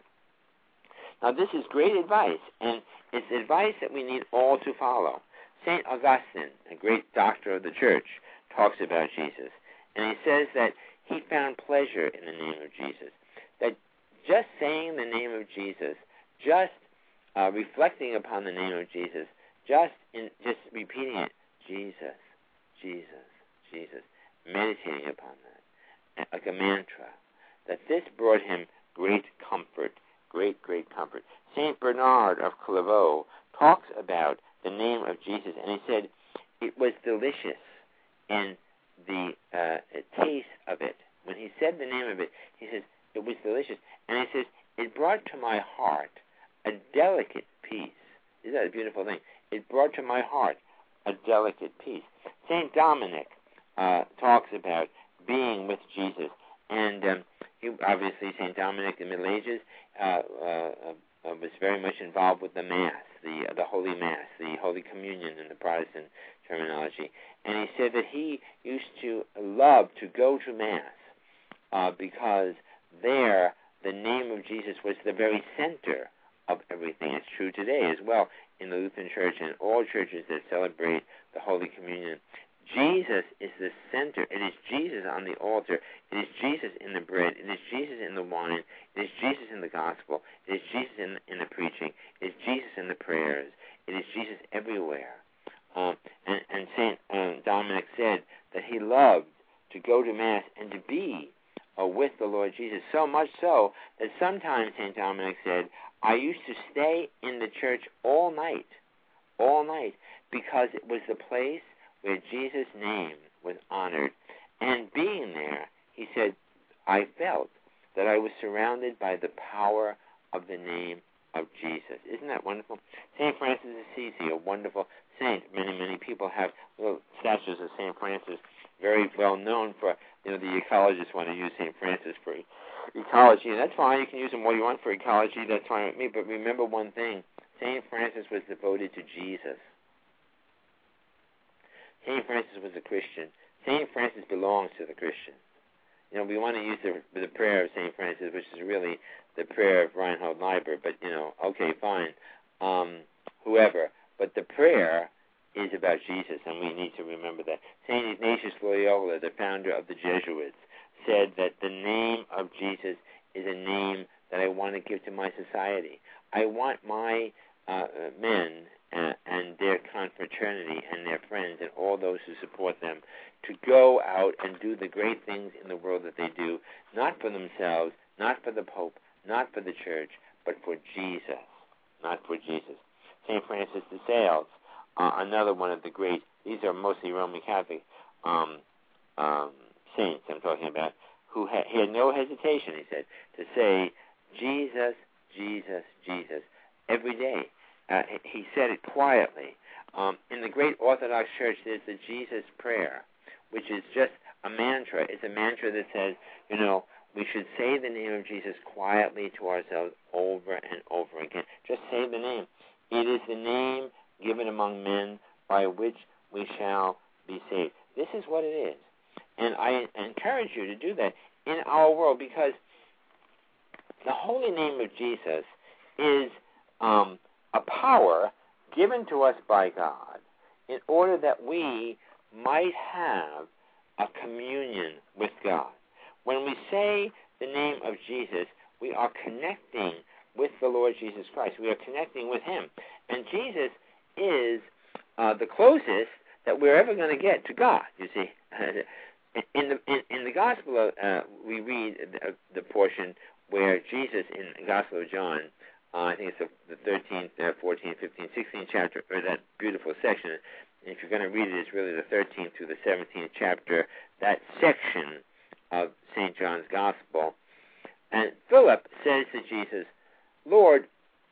Now, this is great advice, and it's advice that we need all to follow. Saint Augustine, a great doctor of the church, talks about Jesus, and he says that he found pleasure in the name of Jesus, that just saying the name of Jesus, just uh, reflecting upon the name of Jesus, just in just repeating it, Jesus, Jesus, Jesus, meditating upon that, like a mantra, that this brought him great comfort, great, great comfort. Saint Bernard of Clairvaux talks about the name of Jesus, and he said it was delicious in the uh, taste of it. When he said the name of it, he says it was delicious, and he says it brought to my heart a delicate peace. Isn't that a beautiful thing? It brought to my heart a delicate peace. Saint Dominic uh, talks about being with Jesus, and um, he, obviously Saint Dominic in the Middle Ages uh, uh, uh, was very much involved with the Mass, the uh, the Holy Mass, the Holy Communion in the Protestant terminology. And he said that he used to love to go to Mass uh, because there the name of Jesus was the very center of everything. It's true today as well in the Lutheran Church and all churches that celebrate the Holy Communion. Jesus is the center. It is Jesus on the altar. It is Jesus in the bread. It is Jesus in the wine. It is Jesus in the gospel. It is Jesus in, in the preaching. It is Jesus in the prayers. It is Jesus everywhere. Um, and and Saint um, Dominic said that he loved to go to Mass and to be uh, with the Lord Jesus, so much so that sometimes, Saint Dominic said, I used to stay in the church all night, all night, because it was the place where Jesus' name was honored. And being there, he said, I felt that I was surrounded by the power of the name of Jesus. Isn't that wonderful? Saint Francis of Assisi, a wonderful saint. Many, many people have little statues of Saint Francis, very well known for, you know, the ecologists want to use Saint Francis for ecology, and that's fine. You can use them all you want for ecology. That's fine with me. But remember one thing. Saint Francis was devoted to Jesus. Saint Francis was a Christian. Saint Francis belongs to the Christians. You know, we want to use the, the prayer of Saint Francis, which is really the prayer of Reinhold Niebuhr, but, you know, okay, fine, um, whoever. But the prayer is about Jesus, and we need to remember that. Saint Ignatius Loyola, the founder of the Jesuits, said that the name of Jesus is a name that I want to give to my society. I want my uh, men uh, and their confraternity and their friends and all those who support them to go out and do the great things in the world that they do, not for themselves, not for the Pope, not for the Church, but for Jesus, not for Jesus. Saint Francis de Sales, uh, another one of the great these are mostly Roman Catholic um, um, saints I'm talking about, who had, he had no hesitation, he said, to say, Jesus, Jesus, Jesus, every day. Uh, he said it quietly. Um, in the great Orthodox Church, there's the Jesus prayer, which is just a mantra. It's a mantra that says, you know, we should say the name of Jesus quietly to ourselves over and over again. Just say the name. It is the name given among men by which we shall be saved. This is what it is. And I encourage you to do that in our world, because the holy name of Jesus is um, a power given to us by God in order that we might have a communion with God. When we say the name of Jesus, we are connecting with the Lord Jesus Christ. We are connecting with Him. And Jesus is uh, the closest that we're ever going to get to God, you see. In the in, in the Gospel, uh, we read the, the portion where Jesus, in the Gospel of John, uh, I think it's the, the thirteenth, uh, fourteenth, fifteenth, sixteenth chapter, or that beautiful section. And if you're going to read it, it's really the thirteenth through the seventeenth chapter, that section of Saint John's Gospel. And Philip says to Jesus, Lord,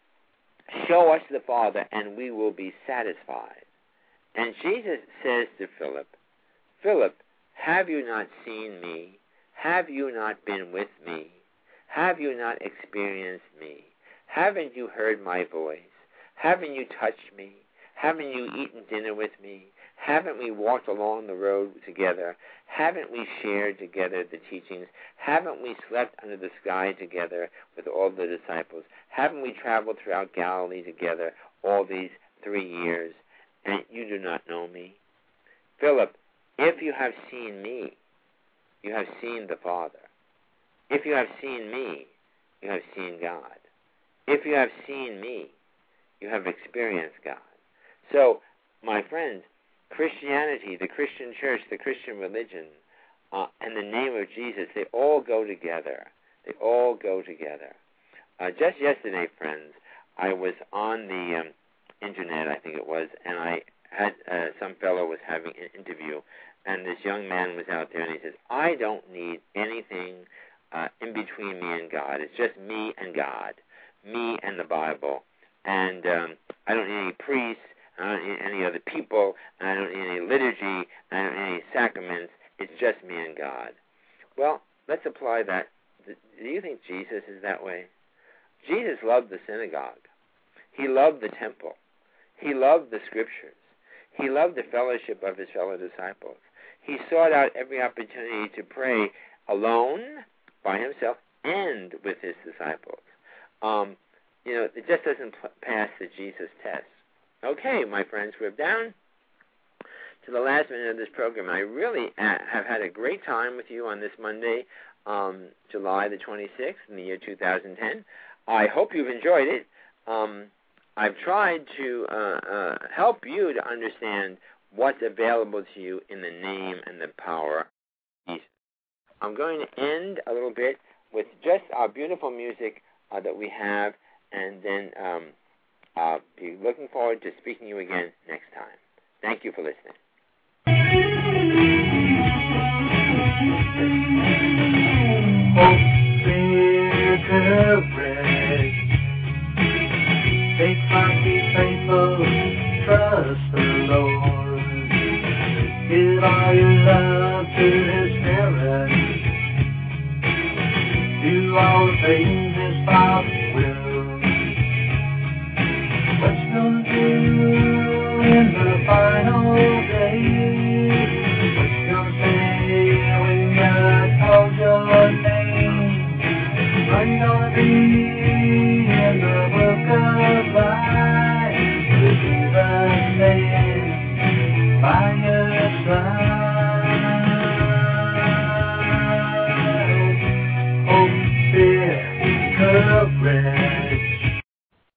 show us the Father, and we will be satisfied. And Jesus says to Philip, Philip, have you not seen me? Have you not been with me? Have you not experienced me? Haven't you heard my voice? Haven't you touched me? Haven't you eaten dinner with me? Haven't we walked along the road together? Haven't we shared together the teachings? Haven't we slept under the sky together with all the disciples? Haven't we traveled throughout Galilee together all these three years? And you do not know me? Philip, if you have seen me, you have seen the Father. If you have seen me, you have seen God. If you have seen me, you have experienced God. So, my friends, Christianity, the Christian church, the Christian religion, uh, and the name of Jesus, they all go together. They all go together. Uh, just yesterday, friends, I was on the um, internet, I think it was, and I had uh, some fellow was having an interview, and this young man was out there, and he says, I don't need anything uh, in between me and God. It's just me and God, me and the Bible, and um, I don't need any priests, I don't need any other people, and I don't need any liturgy, and I don't need any sacraments. It's just me and God. Well, let's apply that. Do you think Jesus is that way? Jesus loved the synagogue. He loved the temple. He loved the scriptures. He loved the fellowship of his fellow disciples. He sought out every opportunity to pray alone, by himself, and with his disciples. Um, you know, it just doesn't p- pass the Jesus test. Okay, my friends, we're down to the last minute of this program. I really have had a great time with you on this Monday, um, July the twenty-sixth in the year two thousand ten. I hope you've enjoyed it. Um, I've tried to uh, uh, help you to understand what's available to you in the name and the power of Jesus. I'm going to end a little bit with just our beautiful music uh, that we have, and then um, I'll be looking forward to speaking to you again next time. Thank you for listening. Hope to rest. Take heart, be faithful, trust the Lord. Give all your love to His Spirit. Do all the things His Father will. What's gonna do in the final day? What's gonna say when God calls your name? Are you gonna be